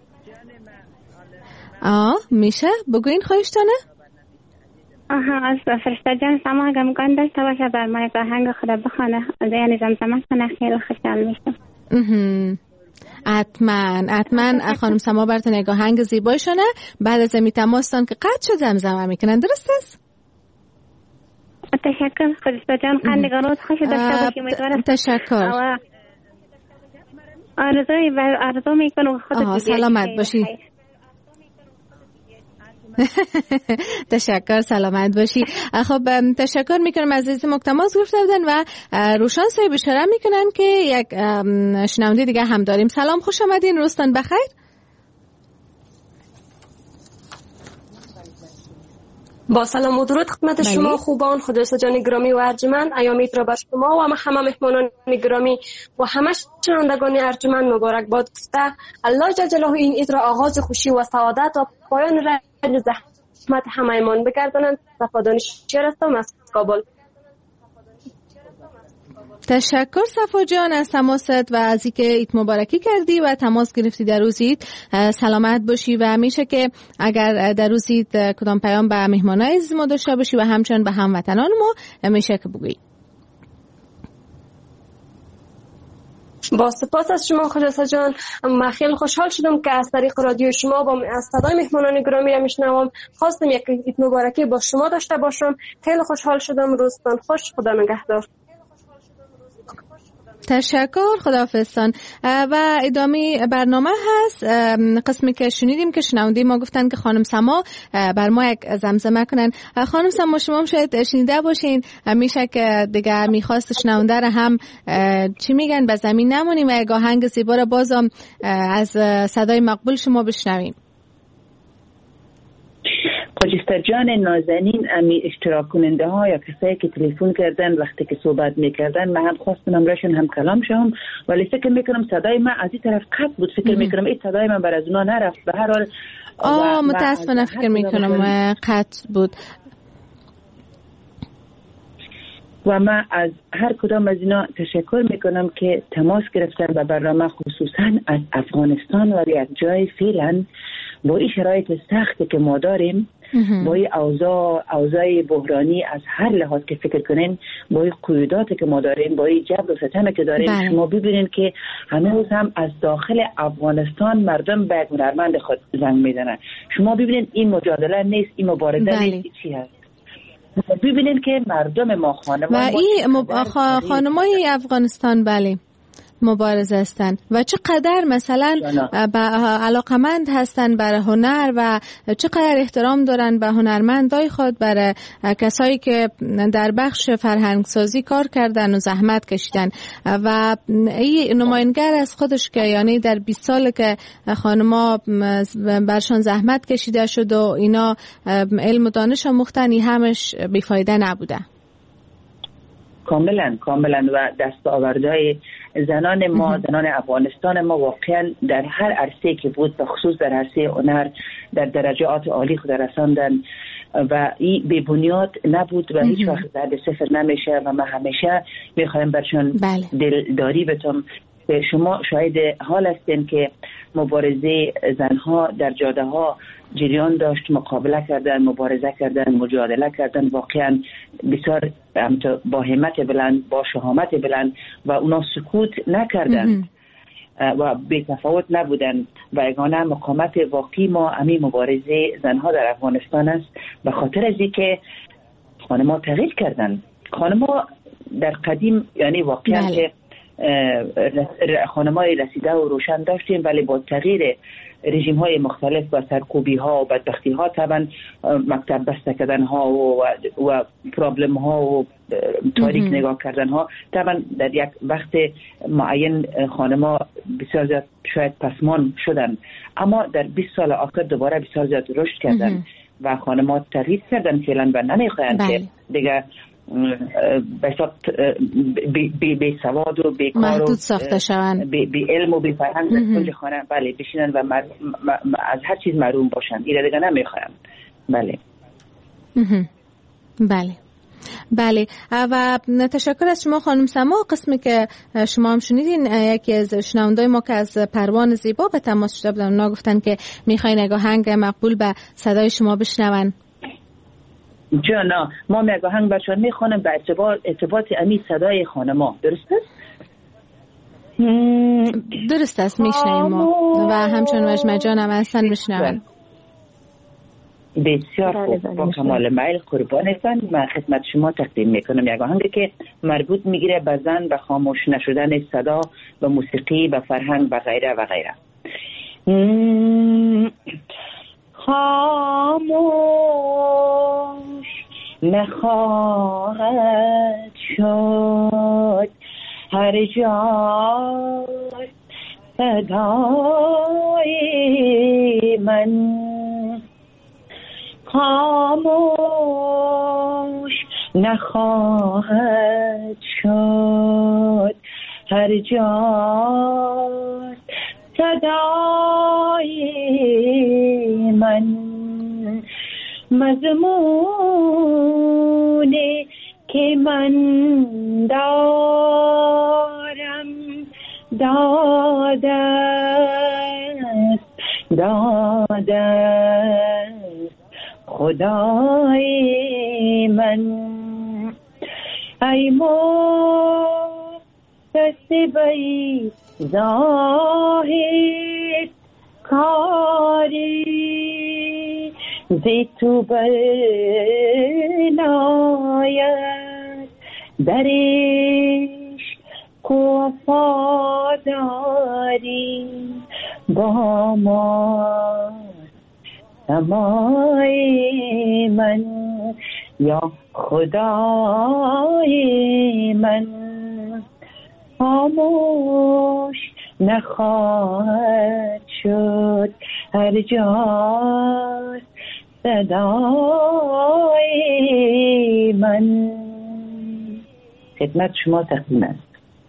آه میشه بگوین خواهشتانه؟ آها، از فرشته جان سما اگر امکان داشته باشه بر ما یک آهنگ خدا بخونه، یعنی زمزمه کنه، خیلی خوشحال میشم. حتما حتما خانم سما براتون یک آهنگ زیبایشونه. بعد از می تماستان که قطع شد زمزمه میکنن، درست است؟ تشکر خودستا جان قن. دیگر روز خوش داشته باشیم. تشکر. آرزوی آرزو میکنم خودت سلامت باشی. تشکر، سلامت باشی. خب تشکر میکنم عزیز مکتماس گرفته بودن و روشان صاحب اشاره میکنن که یک شنونده دیگه هم داریم. سلام، خوش آمدین، روزتان بخیر. با سلام و درود خدمت شما خوبان. خدایسا جان گرامی و ارجمند، ایام عید را بر شما و همه مهمانان گرامی و همه شنوندگان ارجمند مبارک باد گفته الله جل جلاله این عید را آغاز خوشی و سعادت و پایان رنج زحمت همه‌مان بگردانند. صفادان شیر هستم از کابل. تشکر صفا جان از تماست و از اینکه عید مبارکی کردی و تماس گرفتی در روز عید. سلامت باشی و همیشه که اگر در روز عید کدام پیام به مهمانای عزیز ما داشته باشی و همچنین به هموطنان ما همیشه که بگویی. با سپاس از شما خدایسا جان. من خیلی خوشحال شدم که از طریق رادیو شما با از صدای مهمانان گرامی را میشنوم. خواستم یک عید مبارکی با شما داشته باشم. خیلی خوشحال شدم. روزتان خوش. خدا نگهدار. تشکر، خداحافظتان. و ادامه برنامه هست. قسمی که شنیدیم که شنونده ما گفتن که خانم سما بر ما یک زمزمه کنن. خانم سما شما هم شاید شنیده باشین، میشه که دیگه میخواست شنونده را هم چی میگن به زمین نمونیم و یک آهنگ زیبا را بازم از صدای مقبول شما بشنویم. خواجسته جان نازنین، امی اشتراک کننده ها یا کسایی که تلفن کردن وقتی که صحبت میکردن، من هم خواستم امراشون هم کلام شم، ولی فکر میکنم صدای من از این طرف قطع بود. فکر میکنم این صدای من بر از اونا نرفت. به هر حال آه متاسفانه فکر میکنم قطع بود. و من از هر کدام از اینا تشکر میکنم که تماس گرفتن به برنامه، خصوصا از افغانستان و یک جای فعلا با این شرایط سختی که ما داریم، با این اوضاع اوضاع بحرانی از هر لحاظ که فکر کنین، با این قیوداتی که ما داریم، با این جبر و ستمی که داریم، بله. شما ببینید که هنوز هم از داخل افغانستان مردم به هنرمند خود زنگ میزنن. شما ببینید این مجادله نیست، این مبارزه بله. نیست، چی هست. ببینید که مردم ما خانمان و این مب... خانمای افغانستان بله مبارز هستند و چقدر مثلا علاقمند هستند برای هنر و چقدر احترام دارند به هنرمندای خود، برای کسایی که در بخش فرهنگسازی کار کردن و زحمت کشیدن. و این نماینگر از خودش که یعنی در بیست سال که خانما برشان زحمت کشیده شد و اینا علم و دانش آموختن، همش بیفایده نبوده. کاملا کاملا و دستاوردهای زنان ما، زنان افغانستان ما واقعا در هر عرصه که بود، به خصوص در عرصه هنر، در درجات عالی خود رساندن و این به بنیاد نبود و هیچ وقت زد صفر نمیشه و ما همیشه میخوایم برشان بله. دلداری بتم شما شاید حال هستین که مبارزه زنها در جاده ها جریان داشت، مقابله کردن، مبارزه کردن، مجادله کردن، واقعا بسیار با همت بلند، با شهامت بلند و اونا سکوت نکردن و بی تفاوت نبودن و یگانه مقاومت واقعی ما همین مبارزه زنها در افغانستان است. به خاطر از اینکه خانم‌ها تغییر کردن. خانم‌ها در قدیم یعنی واقعا که خانم‌های رسیده و روشن داشتیم، ولی با تغییر رژیم های مختلف و سرکوبی ها و بدبختی ها طبعا مکتب بسته کردن ها و, و پرابلم ها و تاریک نگاه کردن ها طبعا در یک وقت معین خانما بسیار زیاد شاید پسمان شدن، اما در بیست سال آخر دوباره بسیار زیاد رشد کردن و خانما تغییر کردن فعلا و نمیخواین که دیگه بسات بی, بی, بی سواد و بی کار محدود ساخته شوند، بی, بی علم و بی فرهنگ در کنج خانه بله بشینن و مر... م... م... از هر چیز محروم باشن. اینا دیگه نمیخوایم. بله بله بله و تشکر از شما خانم سما. قسمی که شما هم شنیدین یکی از شنوندای ما که از پروان زیبا به تماس شده بودن، اونا گفتن که میخواین اگه آهنگ مقبول به صدای شما بشنون. جانا ما میگوهنگ بچه‌ها میخوانم به اعتبار ارتباط امی صدای خانما. درست است؟ درست است، میشنویم ما و همچون مجمع جان هم هستن میشنون. بسیار خوب، با کمال میل قربانتان. من خدمت شما تقدیم میکنم یک آهنگ که مربوط میگیره به زن، به خاموش نشدن صدا، به موسیقی، به فرهنگ و غیره و غیره. خاموش نخواهد شد هر جا صدای من، خاموش نخواهد شد هر جا صدای من، مضمونی که من دارم دادست دادست خدای من. ای مکتسبی زاهد کاری زی تو بناید درش وفاداری با ما سمای من یا خدای من. خاموش نخواهد شد هر جا صدای من. خدمت شما تقدیم است.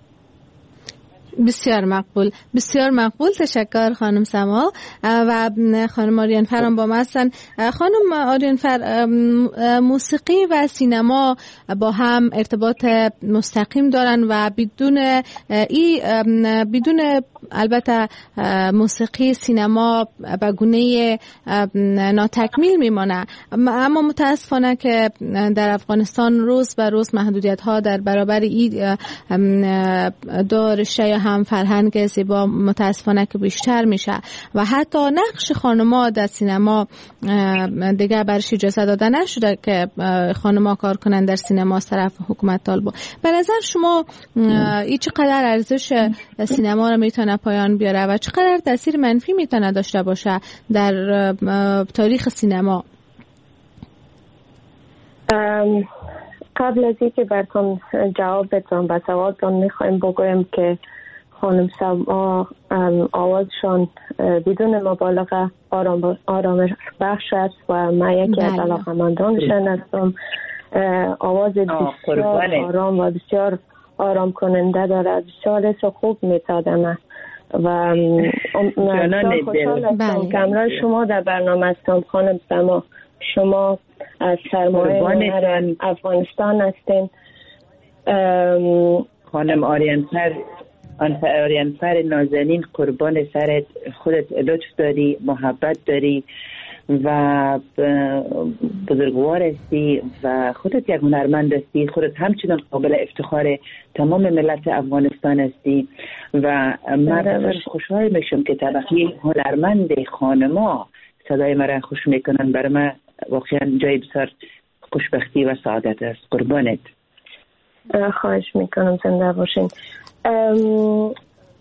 بسیار مقبول، بسیار مقبول. تشکر خانم سما و خانم آریان فر هم با ما هستن. خانم آریان فر، موسیقی و سینما با هم ارتباط مستقیم دارن و بدون ای بدون البته موسیقی سینما به گونه ناتکمیل میمانه، اما متاسفانه که در افغانستان روز به روز محدودیت ها در برابر این دارشه یا هم فرهنگ زیبا متاسفانه که بیشتر میشه و حتی نقش خانم‌ها در سینما دیگه برش اجازه داده نشده که خانم‌ها کار کنن در سینما از طرف حکومت طالبان. به نظر شما این چقدر ارزش سینما رو میتونه پایان بیاره و چقدر تاثیر منفی میتونه داشته باشه در تاریخ سینما؟ قبل از اینکه براتون جواب بدم به سوالتون میخوایم بگویم که خانم سما آوازشان بدون مبالغه آرام آرام بخش است و من یکی از علاقه‌مندانشان هستم. آواز بسیار آرام و بسیار آرام کننده داره، بسیار حس خوب میتادنه و من خوشحال هستم که همراه شما در برنامه هستم. خانم سما، شما از سرمایه افغانستان هستین. خانم آریان فر انفر نازنین، قربان سرت، خودت لطف داری، محبت داری و بزرگوار هستی و خودت یک هنرمند هستی. خودت همچنان قابل افتخار تمام ملت افغانستان هستی و من بسیار خوشحال میشم که طبقه هنرمند خانما صدای مرا خوش میکنن. برای من واقعا جای بسیار خوشبختی و سعادت است. قربانت. خواهش میکنم، زنده باشین. ام...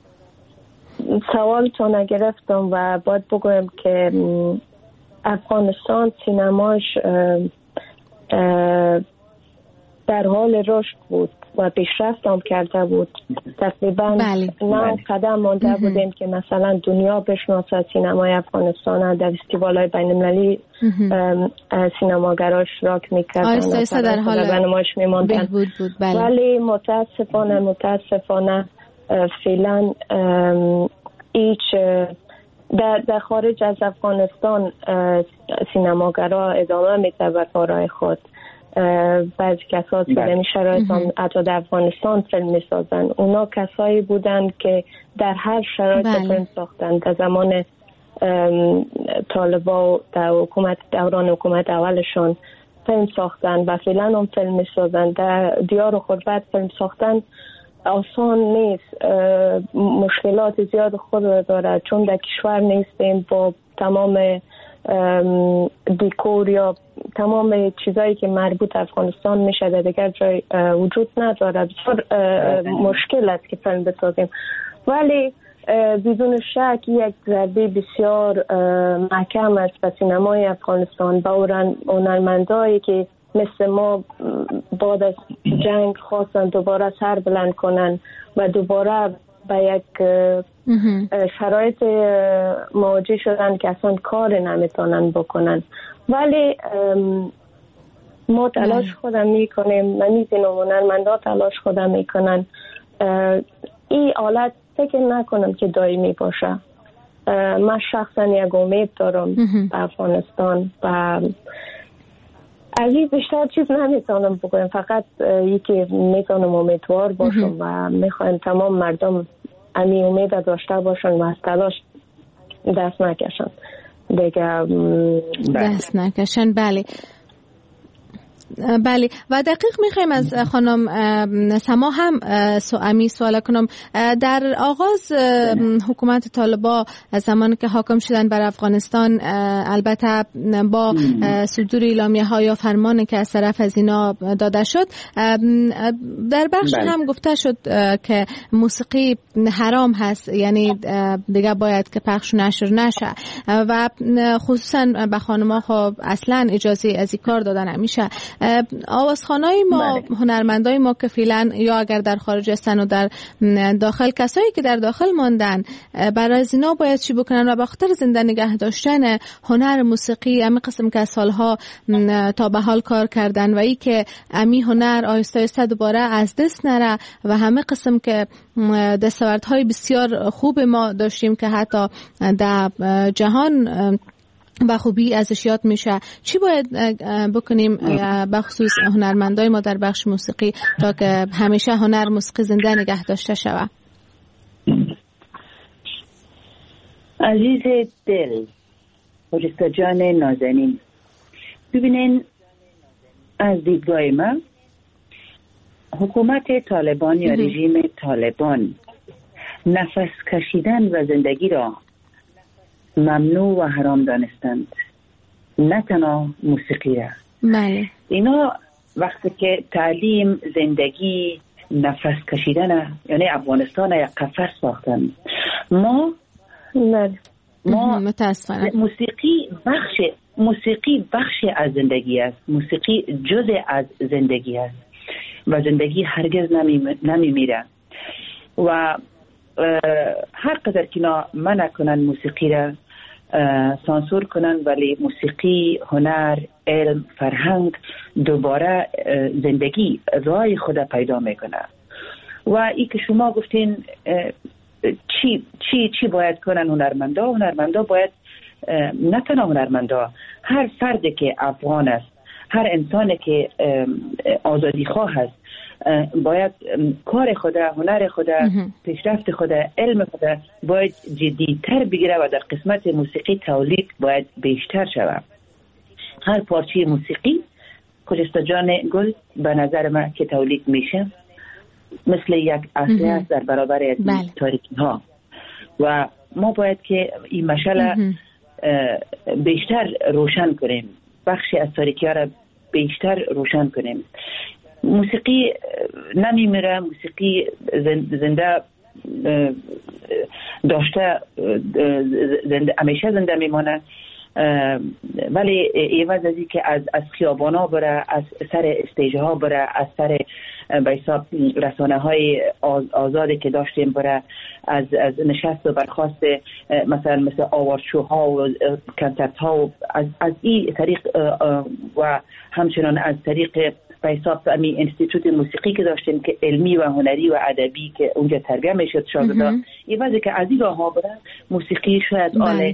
سوال تو نگرفتم و باید بگویم که افغانستان سینماش اه اه در حال رشد بود و پیشرفت هم کرده بود. تقریبا نه قدم مانده بودیم که مثلا دنیا بشناسه سینمای افغانستان. در فستیوال‌های بین‌المللی سینماگرا اشتراک می‌کردن، آیسته آیسته در حال نمایش می‌ماندن. ولی متاسفانه متاسفانه فعلا هیچ در, در خارج از افغانستان سینماگرا ادامه میده به کارهای خود. بعضی کسا که در شرایط هم حتی در افغانستان فیلم میسازن. اونا کسایی بودن که در هر شرایط فیلم ساختن. در زمان طالبا در حکومت دوران حکومت اولشون فیلم ساختن و فعلا هم فیلم میسازن. در دیار و خربت فیلم ساختن آسان نیست، مشکلات زیاد خود داره، چون در کشور نیستیم با تمام دیکور یا تمام چیزایی که مربوط افغانستان میشه در دیگر جای وجود نداره. بسیار مشکل است که فیلم بسازیم. ولی بدون شک یک ضربه بسیار محکم است به سینمای افغانستان، با هنرمندایی که مثل ما بعد از جنگ خواستن دوباره سر بلند کنن و دوباره به یک شرایط مواجه شدن که اصلا کار نمیتونن بکنن. ولی ما تلاش خودم میکنیم، من میبینم هنرمندا تلاش خودم میکنن. این حالت فکر نکنم که دائمی باشه. من شخصا یک امید دارم به افغانستان و از این بیشتر چیز نمیتونم بگویم، فقط یکی میتونم امیدوار باشم و میخوایم تمام مردم امی امید داشته باشن و از تلاش دست نکشن دیگه. دست نکشن. بله بله. و دقیق میخوایم از خانم سما هم سوامی سوال کنم. در آغاز حکومت طالبا زمانی که حاکم شدن بر افغانستان، البته با صدور اعلامیه ها یا فرمانی که از طرف از اینا داده شد، در بخش هم گفته شد که موسیقی حرام هست، یعنی دیگه باید که پخش نشر نشه و خصوصا به خانم‌ها خب اصلا اجازه از این کار داده نمیشه. آوازخوانای ما، هنرمندای ما که فعلا یا اگر در خارج هستن و در داخل، کسایی که در داخل ماندن، برای اینا باید چی بکنن و به خاطر زنده نگه داشتن هنر موسیقی امی قسم که سالها تا به حال کار کردن و ای که امی هنر آهسته آهسته دوباره از دست نره و همه قسم که دستاوردهای بسیار خوب ما داشتیم که حتی در جهان به خوبی ازش یاد میشه، چی باید بکنیم به خصوص هنرمندای ما در بخش موسیقی تا که همیشه هنر موسیقی زنده نگه داشته شود؟ عزیز دل، خجسته جان نازنین، ببینین از دیدگاه من حکومت طالبان یا رژیم طالبان نفس کشیدن و زندگی را ممنوع و حرام دانستند، نه تنها موسیقی را. بله. اینا وقتی که تعلیم، زندگی، نفس کشیدن، یعنی افغانستان یک قفس ساختن. ما بله. ما متاسفانه موسیقی بخش موسیقی بخشی از زندگی است. موسیقی جزء از زندگی است و زندگی هرگز نمی, نمی میره و هر قدر که اینا منع کنن موسیقی را، سانسور کنن، ولی موسیقی، هنر، علم، فرهنگ دوباره زندگی راه خود پیدا میکنه. و ای که شما گفتین چی چی چی باید کنن هنرمندا؟ هنرمندا باید، نه تنها هنرمندا، هر فردی که افغان است، هر انسانی که آزادی خواه است، باید کار خود، هنر خود، پیشرفت خود، علم خود باید جدیتر بگیره و در قسمت موسیقی تولید باید بیشتر شود. هر پارچه موسیقی خجسته جان گل به نظر من که تولید میشه مثل یک اصله است در برابر از تاریکی ها و ما باید که این مشعل بیشتر روشن کنیم، بخشی از تاریکی ها را بیشتر روشن کنیم. موسیقی نمیمیره، موسیقی زنده داشته زنده همیشه زنده میمانه، ولی ایواز از این که از از خیابانا بره، از سر استیج ها بره، از سر به حساب رسانه های آزادی که داشتیم بره، از از نشست و برخاست مثلا مثل آوارشوها و کنسرت ها و از از این طریق و همچنان از طریق به حساب امی انستیتوت موسیقی که داشتیم که علمی و هنری و ادبی که اونجا تربیت میشد شاگردان، ایواز که از این راه ها بره موسیقی شاید آله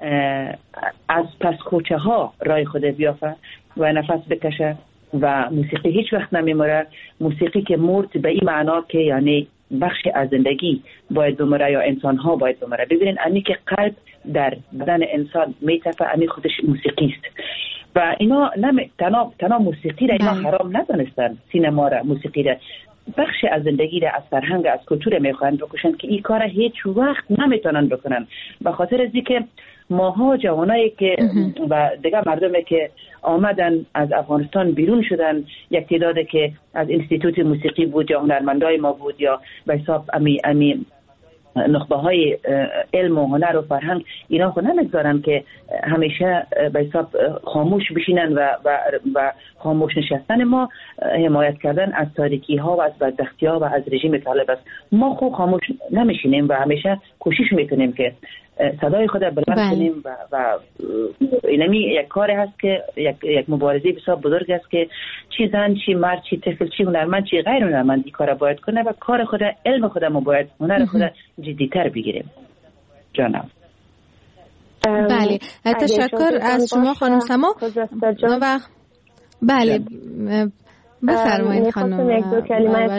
از پس کوچه ها رای خود بیافه و نفس بکشه و موسیقی هیچ وقت نمیمره. موسیقی که مرد به این معنا که یعنی بخشی از زندگی باید بمره یا انسان ها باید بمره. ببینین امی که قلب در بدن انسان میتفه امی خودش موسیقی است و اینا نمی... تنها تنها موسیقی را اینا حرام ندانستن، سینما را، موسیقی را، بخش از زندگی را از فرهنگ از کلتور میخوان بکشن که این کار هیچ وقت نمیتونن بکنن. به خاطر از اینکه ماها جوانایی که و دیگه مردمی که آمدن از افغانستان بیرون شدن، یک تعدادی که از انستیتوت موسیقی بود یا هنرمندای ما بود یا به حساب امی امی نخبه های علم و هنر و فرهنگ، اینا خود نمیگذارن که همیشه به حساب خاموش بشینن و, و, و خاموش نشستن ما حمایت کردن از تاریکی ها و از بدبختی ها و از رژیم طالب است. ما خود خاموش نمیشینیم و همیشه کوشش میکنیم که صدای خود بلند کنیم و, و اینمی یک کار هست که یک, یک مبارزه بسیار بزرگ است که چی زن، چی مرد، چی طفل، چی هنرمند، چی غیر هنرمند این کار باید کنه و کار خود، علم خود ما باید، هنر خود جدیتر بگیریم. جانم. بله، تشکر از شما خانم سما. و بله بفرمایید خانم. یک دو کلمه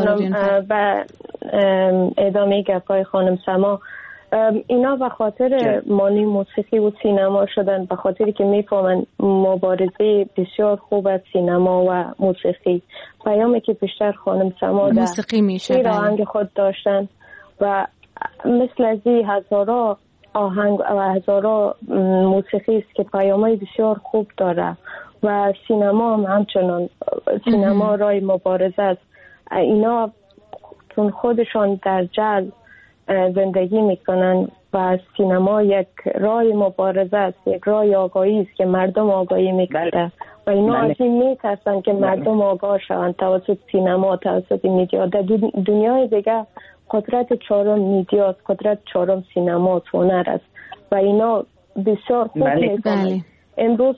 و ادامه گپای خانم سما. اینا به خاطر مانی موسیقی و سینما شدن، به خاطری که میفهمن مبارزه بسیار خوب از سینما و موسیقی، پیامی که بیشتر خانم سما در موسیقی میشه آهنگ خود داشتن و مثل از این هزارا آهنگ و هزارا موسیقی است که پیامای بسیار خوب داره و سینما هم همچنان. سینما رای مبارزه است. اینا چون خودشان در جل زندگی میکنن و سینما یک راه مبارزه است، یک راه آگاهی است که مردم آگاهی میکنه و اینا از این میترسن که مردم آگاه شوند توسط سینما، توسط میدیا. در دنیای دیگه قدرت چهارم میدیا است، قدرت چهارم سینما و هنر است و اینا بسیار خوب میکنن. امروز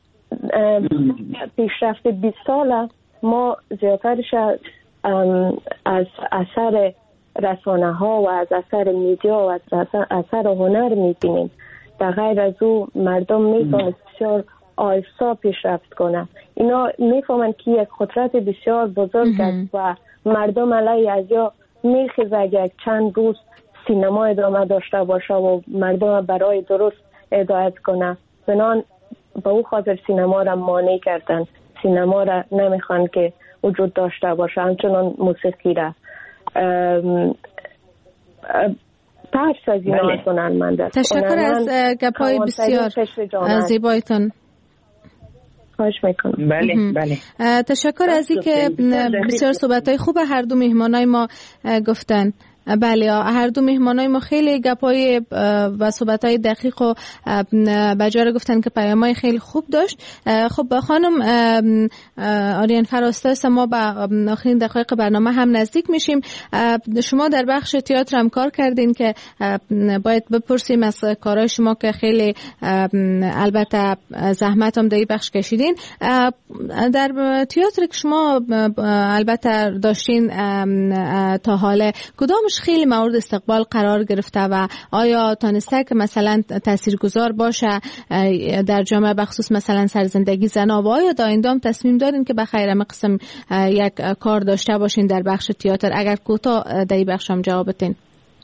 پیشرفت بیست ساله ما زیادترش از اثر رسانه ها و از اثر میدیا و از اثر هنر میبینیم. در غیر از او مردم میتونن بسیار آهسته پیشرفت کنه. اینا میفهمن که یک قدرت بسیار بزرگ است و مردم علیه از یا میخیزه یک چند روز سینما ادامه داشته باشه و مردم برای درست هدایت کنه. بنان به او خاطر سینما را مانع کردن، سینما را نمیخوان که وجود داشته باشه، همچنان موسیقی را. پرس از اینا هنرمند است. تشکر از گپای بسیار زیبایتون. خواهش میکنم. بله بله. تشکر از این که بسیار صحبت‌های خوب هر دو مهمانای ما گفتن. بله، هر دو مهمانای ما خیلی گپای و صحبت‌های دقیق و بجا گفتن که پیام‌های خیلی خوب داشت. خب خانم آریان فراسته، ما به آخرین دقایق برنامه هم نزدیک میشیم. شما در بخش تئاتر هم کار کردین که باید بپرسیم از کارهای شما که خیلی البته زحمت هم در این بخش کشیدین. در تئاتر که شما البته داشتین تا حال کدام آهنگاش خیلی مورد استقبال قرار گرفته و آیا تانسته که مثلا تاثیرگذار باشه در جامعه بخصوص مثلا سرزندگی زنا و آیا تا ایندام تصمیم دارین که بخیر همه قسم یک کار داشته باشین در بخش تئاتر؟ اگر کوتاه در این بخش هم جواب بدین.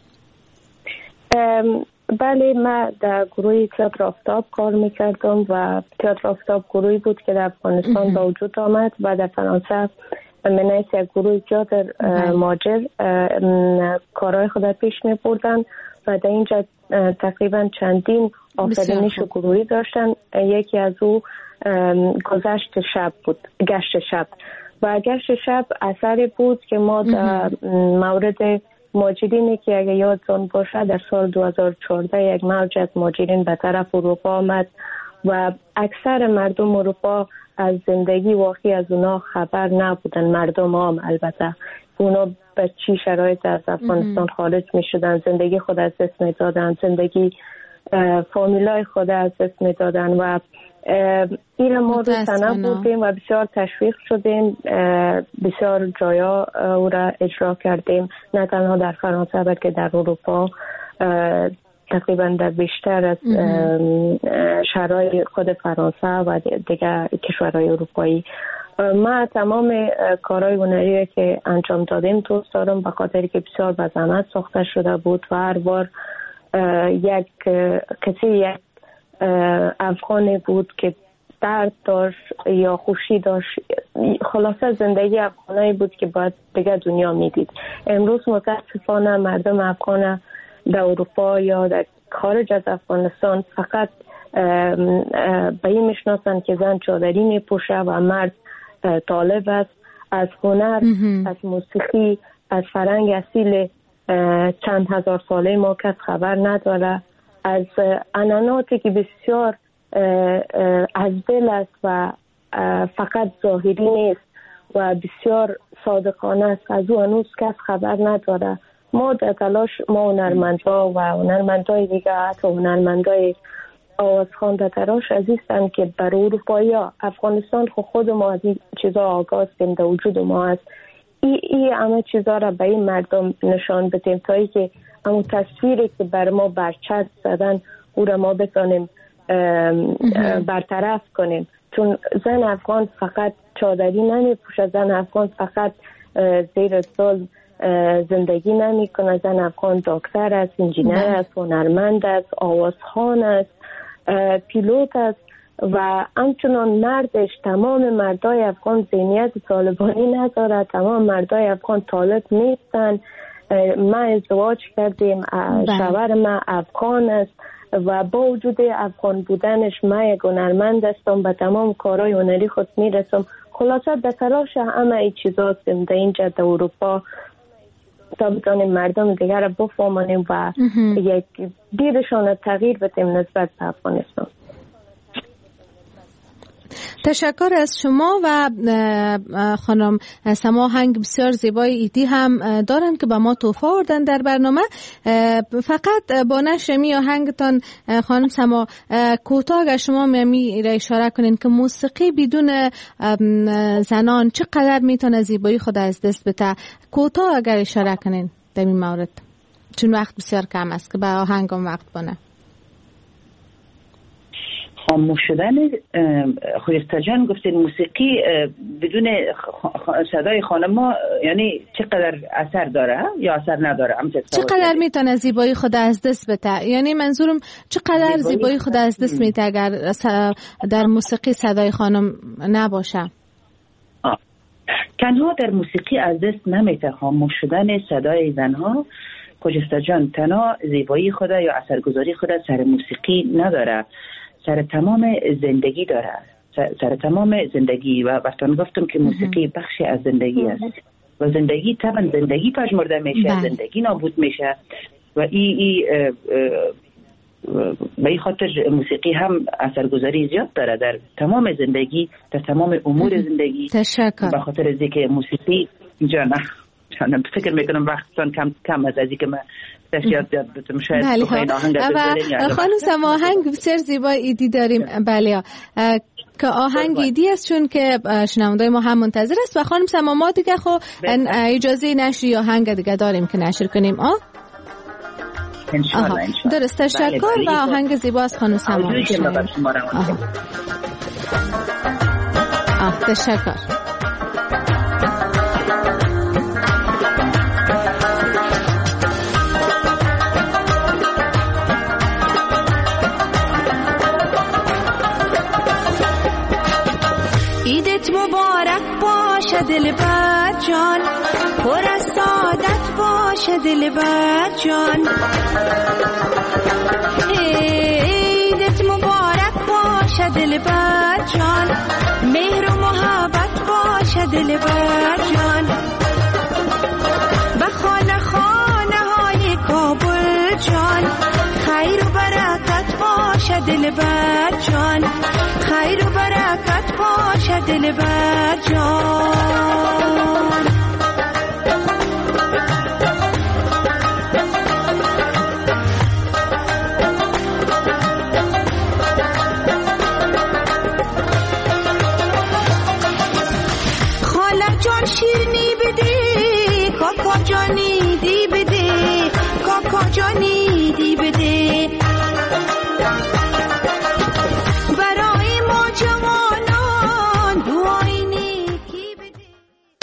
بله، من در گروه تئاتر آفتاب کار میکردم و تئاتر آفتاب گروهی بود که در افغانستان به وجود آمد و در فرانسه من یک گروه تئاتر ماجر کارهای خود پیش می بردن و در اینجا تقریبا چندین آفرینش گروهی داشتن. یکی از او گذشت شب بود، گشت شب و گشت شب اثری بود که ما در مورد ماجرینی که اگه یادتون باشه در سال دو هزار و چهارده یک موج از ماجرین به طرف اروپا آمد و اکثر مردم اروپا از زندگی واقعی از اونا خبر نبودن. مردم عام البته اونا به چی شرایط از افغانستان خارج می شدن، زندگی خود از دست می دادن، زندگی فامیلای خود از دست می دادن و این ما رو سنه بودیم و بسیار تشویق شدیم، بسیار جایا او را اجرا کردیم، نه تنها در فرانسه بلکه در اروپا، تقریبا در بیشتر از شهرهای خود فرانسه و دیگر کشورهای اروپایی. ما تمام کارهای هنری که انجام دادیم دوست دارم به خاطر که بسیار به زحمت ساخته شده بود و هر بار یک کسی یک افغانی بود که درد داشت یا خوشی داشت، خلاصه زندگی افغانایی بود که باید دیگه دنیا میدید. امروز متاسفانه مردم افغان در اروپا یا در خارج از افغانستان فقط به این میشناسن که زن چادری میپوشه و مرد طالب است. از هنر، از موسیقی، از فرهنگ اصیل چند هزار ساله ما کس خبر نداره، از عنعناتی که بسیار از دل است و فقط ظاهری نیست و بسیار صادقانه است، از او هنوز کس خبر نداره. ما در تلاش، ما هنرمندها و هنرمندهای دیگه، حتی هنرمندهای آوازخوان در تلاش عزیزن که بر اروپایی ها، افغانستان خود خود ما از این چیزا آگاه هستیم، در وجود ما هست. ای, ای همه چیزا را به این مردم نشان بدیم تا ای که همون تصویری که بر ما برچسب زدن او را ما بتانیم برطرف کنیم. چون زن افغان فقط چادری نمی پوشه، زن افغان فقط زیر ظلم زندگی نمی کنه، زن افغان دکتر است، انجینر است، هنرمند است، آوازخوان است، پیلوت است و همچنان مردش. تمام مردای افغان ذهنیت طالبانی نداره، تمام مردای افغان طالب نیستن. ما ازدواج کردیم، شوهر ما افغان است و با وجود افغان بودنش ما یک هنرمند هستم، به تمام کارهای هنری خود میرسم. خلاصه در تلاش همه ای چیزا هستیم در اینجا در اروپا تا بتانیم مردم دیگر را بفهمانیم و یک دیرشان تغییر بدیم نسبت به افغانستان. تشکر از شما و خانم سما. آهنگ بسیار زیبای ایدی هم دارن که به ما تحفه آوردن در برنامه. فقط با نشر می آهنگتان خانم سما کوتاه اگر شما می را اشاره کنین که موسیقی بدون زنان چقدر میتونه زیبایی خود از دست بده، کوتاه اگر اشاره کنین در این مورد، چون وقت بسیار کم است که به آهنگم وقت بانه. خاموش شدن خویسته جان گفتین موسیقی بدون صدای خانم یعنی چقدر اثر داره یا اثر نداره؟ چقدر میتونه زیبایی خود از دست بده؟ یعنی منظورم چقدر زیبایی خود از دست میده اگر در موسیقی صدای خانم نباشه؟ آه. تنها در موسیقی از دست نمیده. خاموش شدن صدای زنها خویسته جان تنها زیبایی خود یا اثرگذاری خود سر موسیقی نداره، سر تمام زندگی داره، سر تمام زندگی. و وقتان گفتم که موسیقی بخشی از زندگی است و زندگی طبعا زندگی پژمرده میشه، زندگی نابود میشه و ای ای به این خاطر موسیقی هم اثرگذاری زیاد داره در تمام زندگی، در تمام امور زندگی. تشکر. به خاطر از اینکه موسیقی جانا جانا فکر میکنم وقتان کم کم از اینکه من تشکیات یاد بتم شاید بخواین آهنگ بزنین. خانم سما آهنگ بسیار زیبا ایدی داریم. بله که آهنگی دی است چون که شنوندای ما هم منتظر است. و خانم سما ما دیگه خب اجازه نشری آهنگ دیگه داریم که نشر کنیم. آه انشالله درست، تشکر. و آهنگ زیبا از خانم سما. آه تشکر. عیدت مبارک باشه دلبر جان، پر از سعادت باشه دلبر جان. عیدت مبارک باشه دلبر جان، مهر و محبت باشه دلبر جان. و خانه خانه های کابل جان، خیر و برکت باشه دلبر جان، خیر و برکت باشه دلبر جان. خاله جان شیرنی بدی، کاکا جانی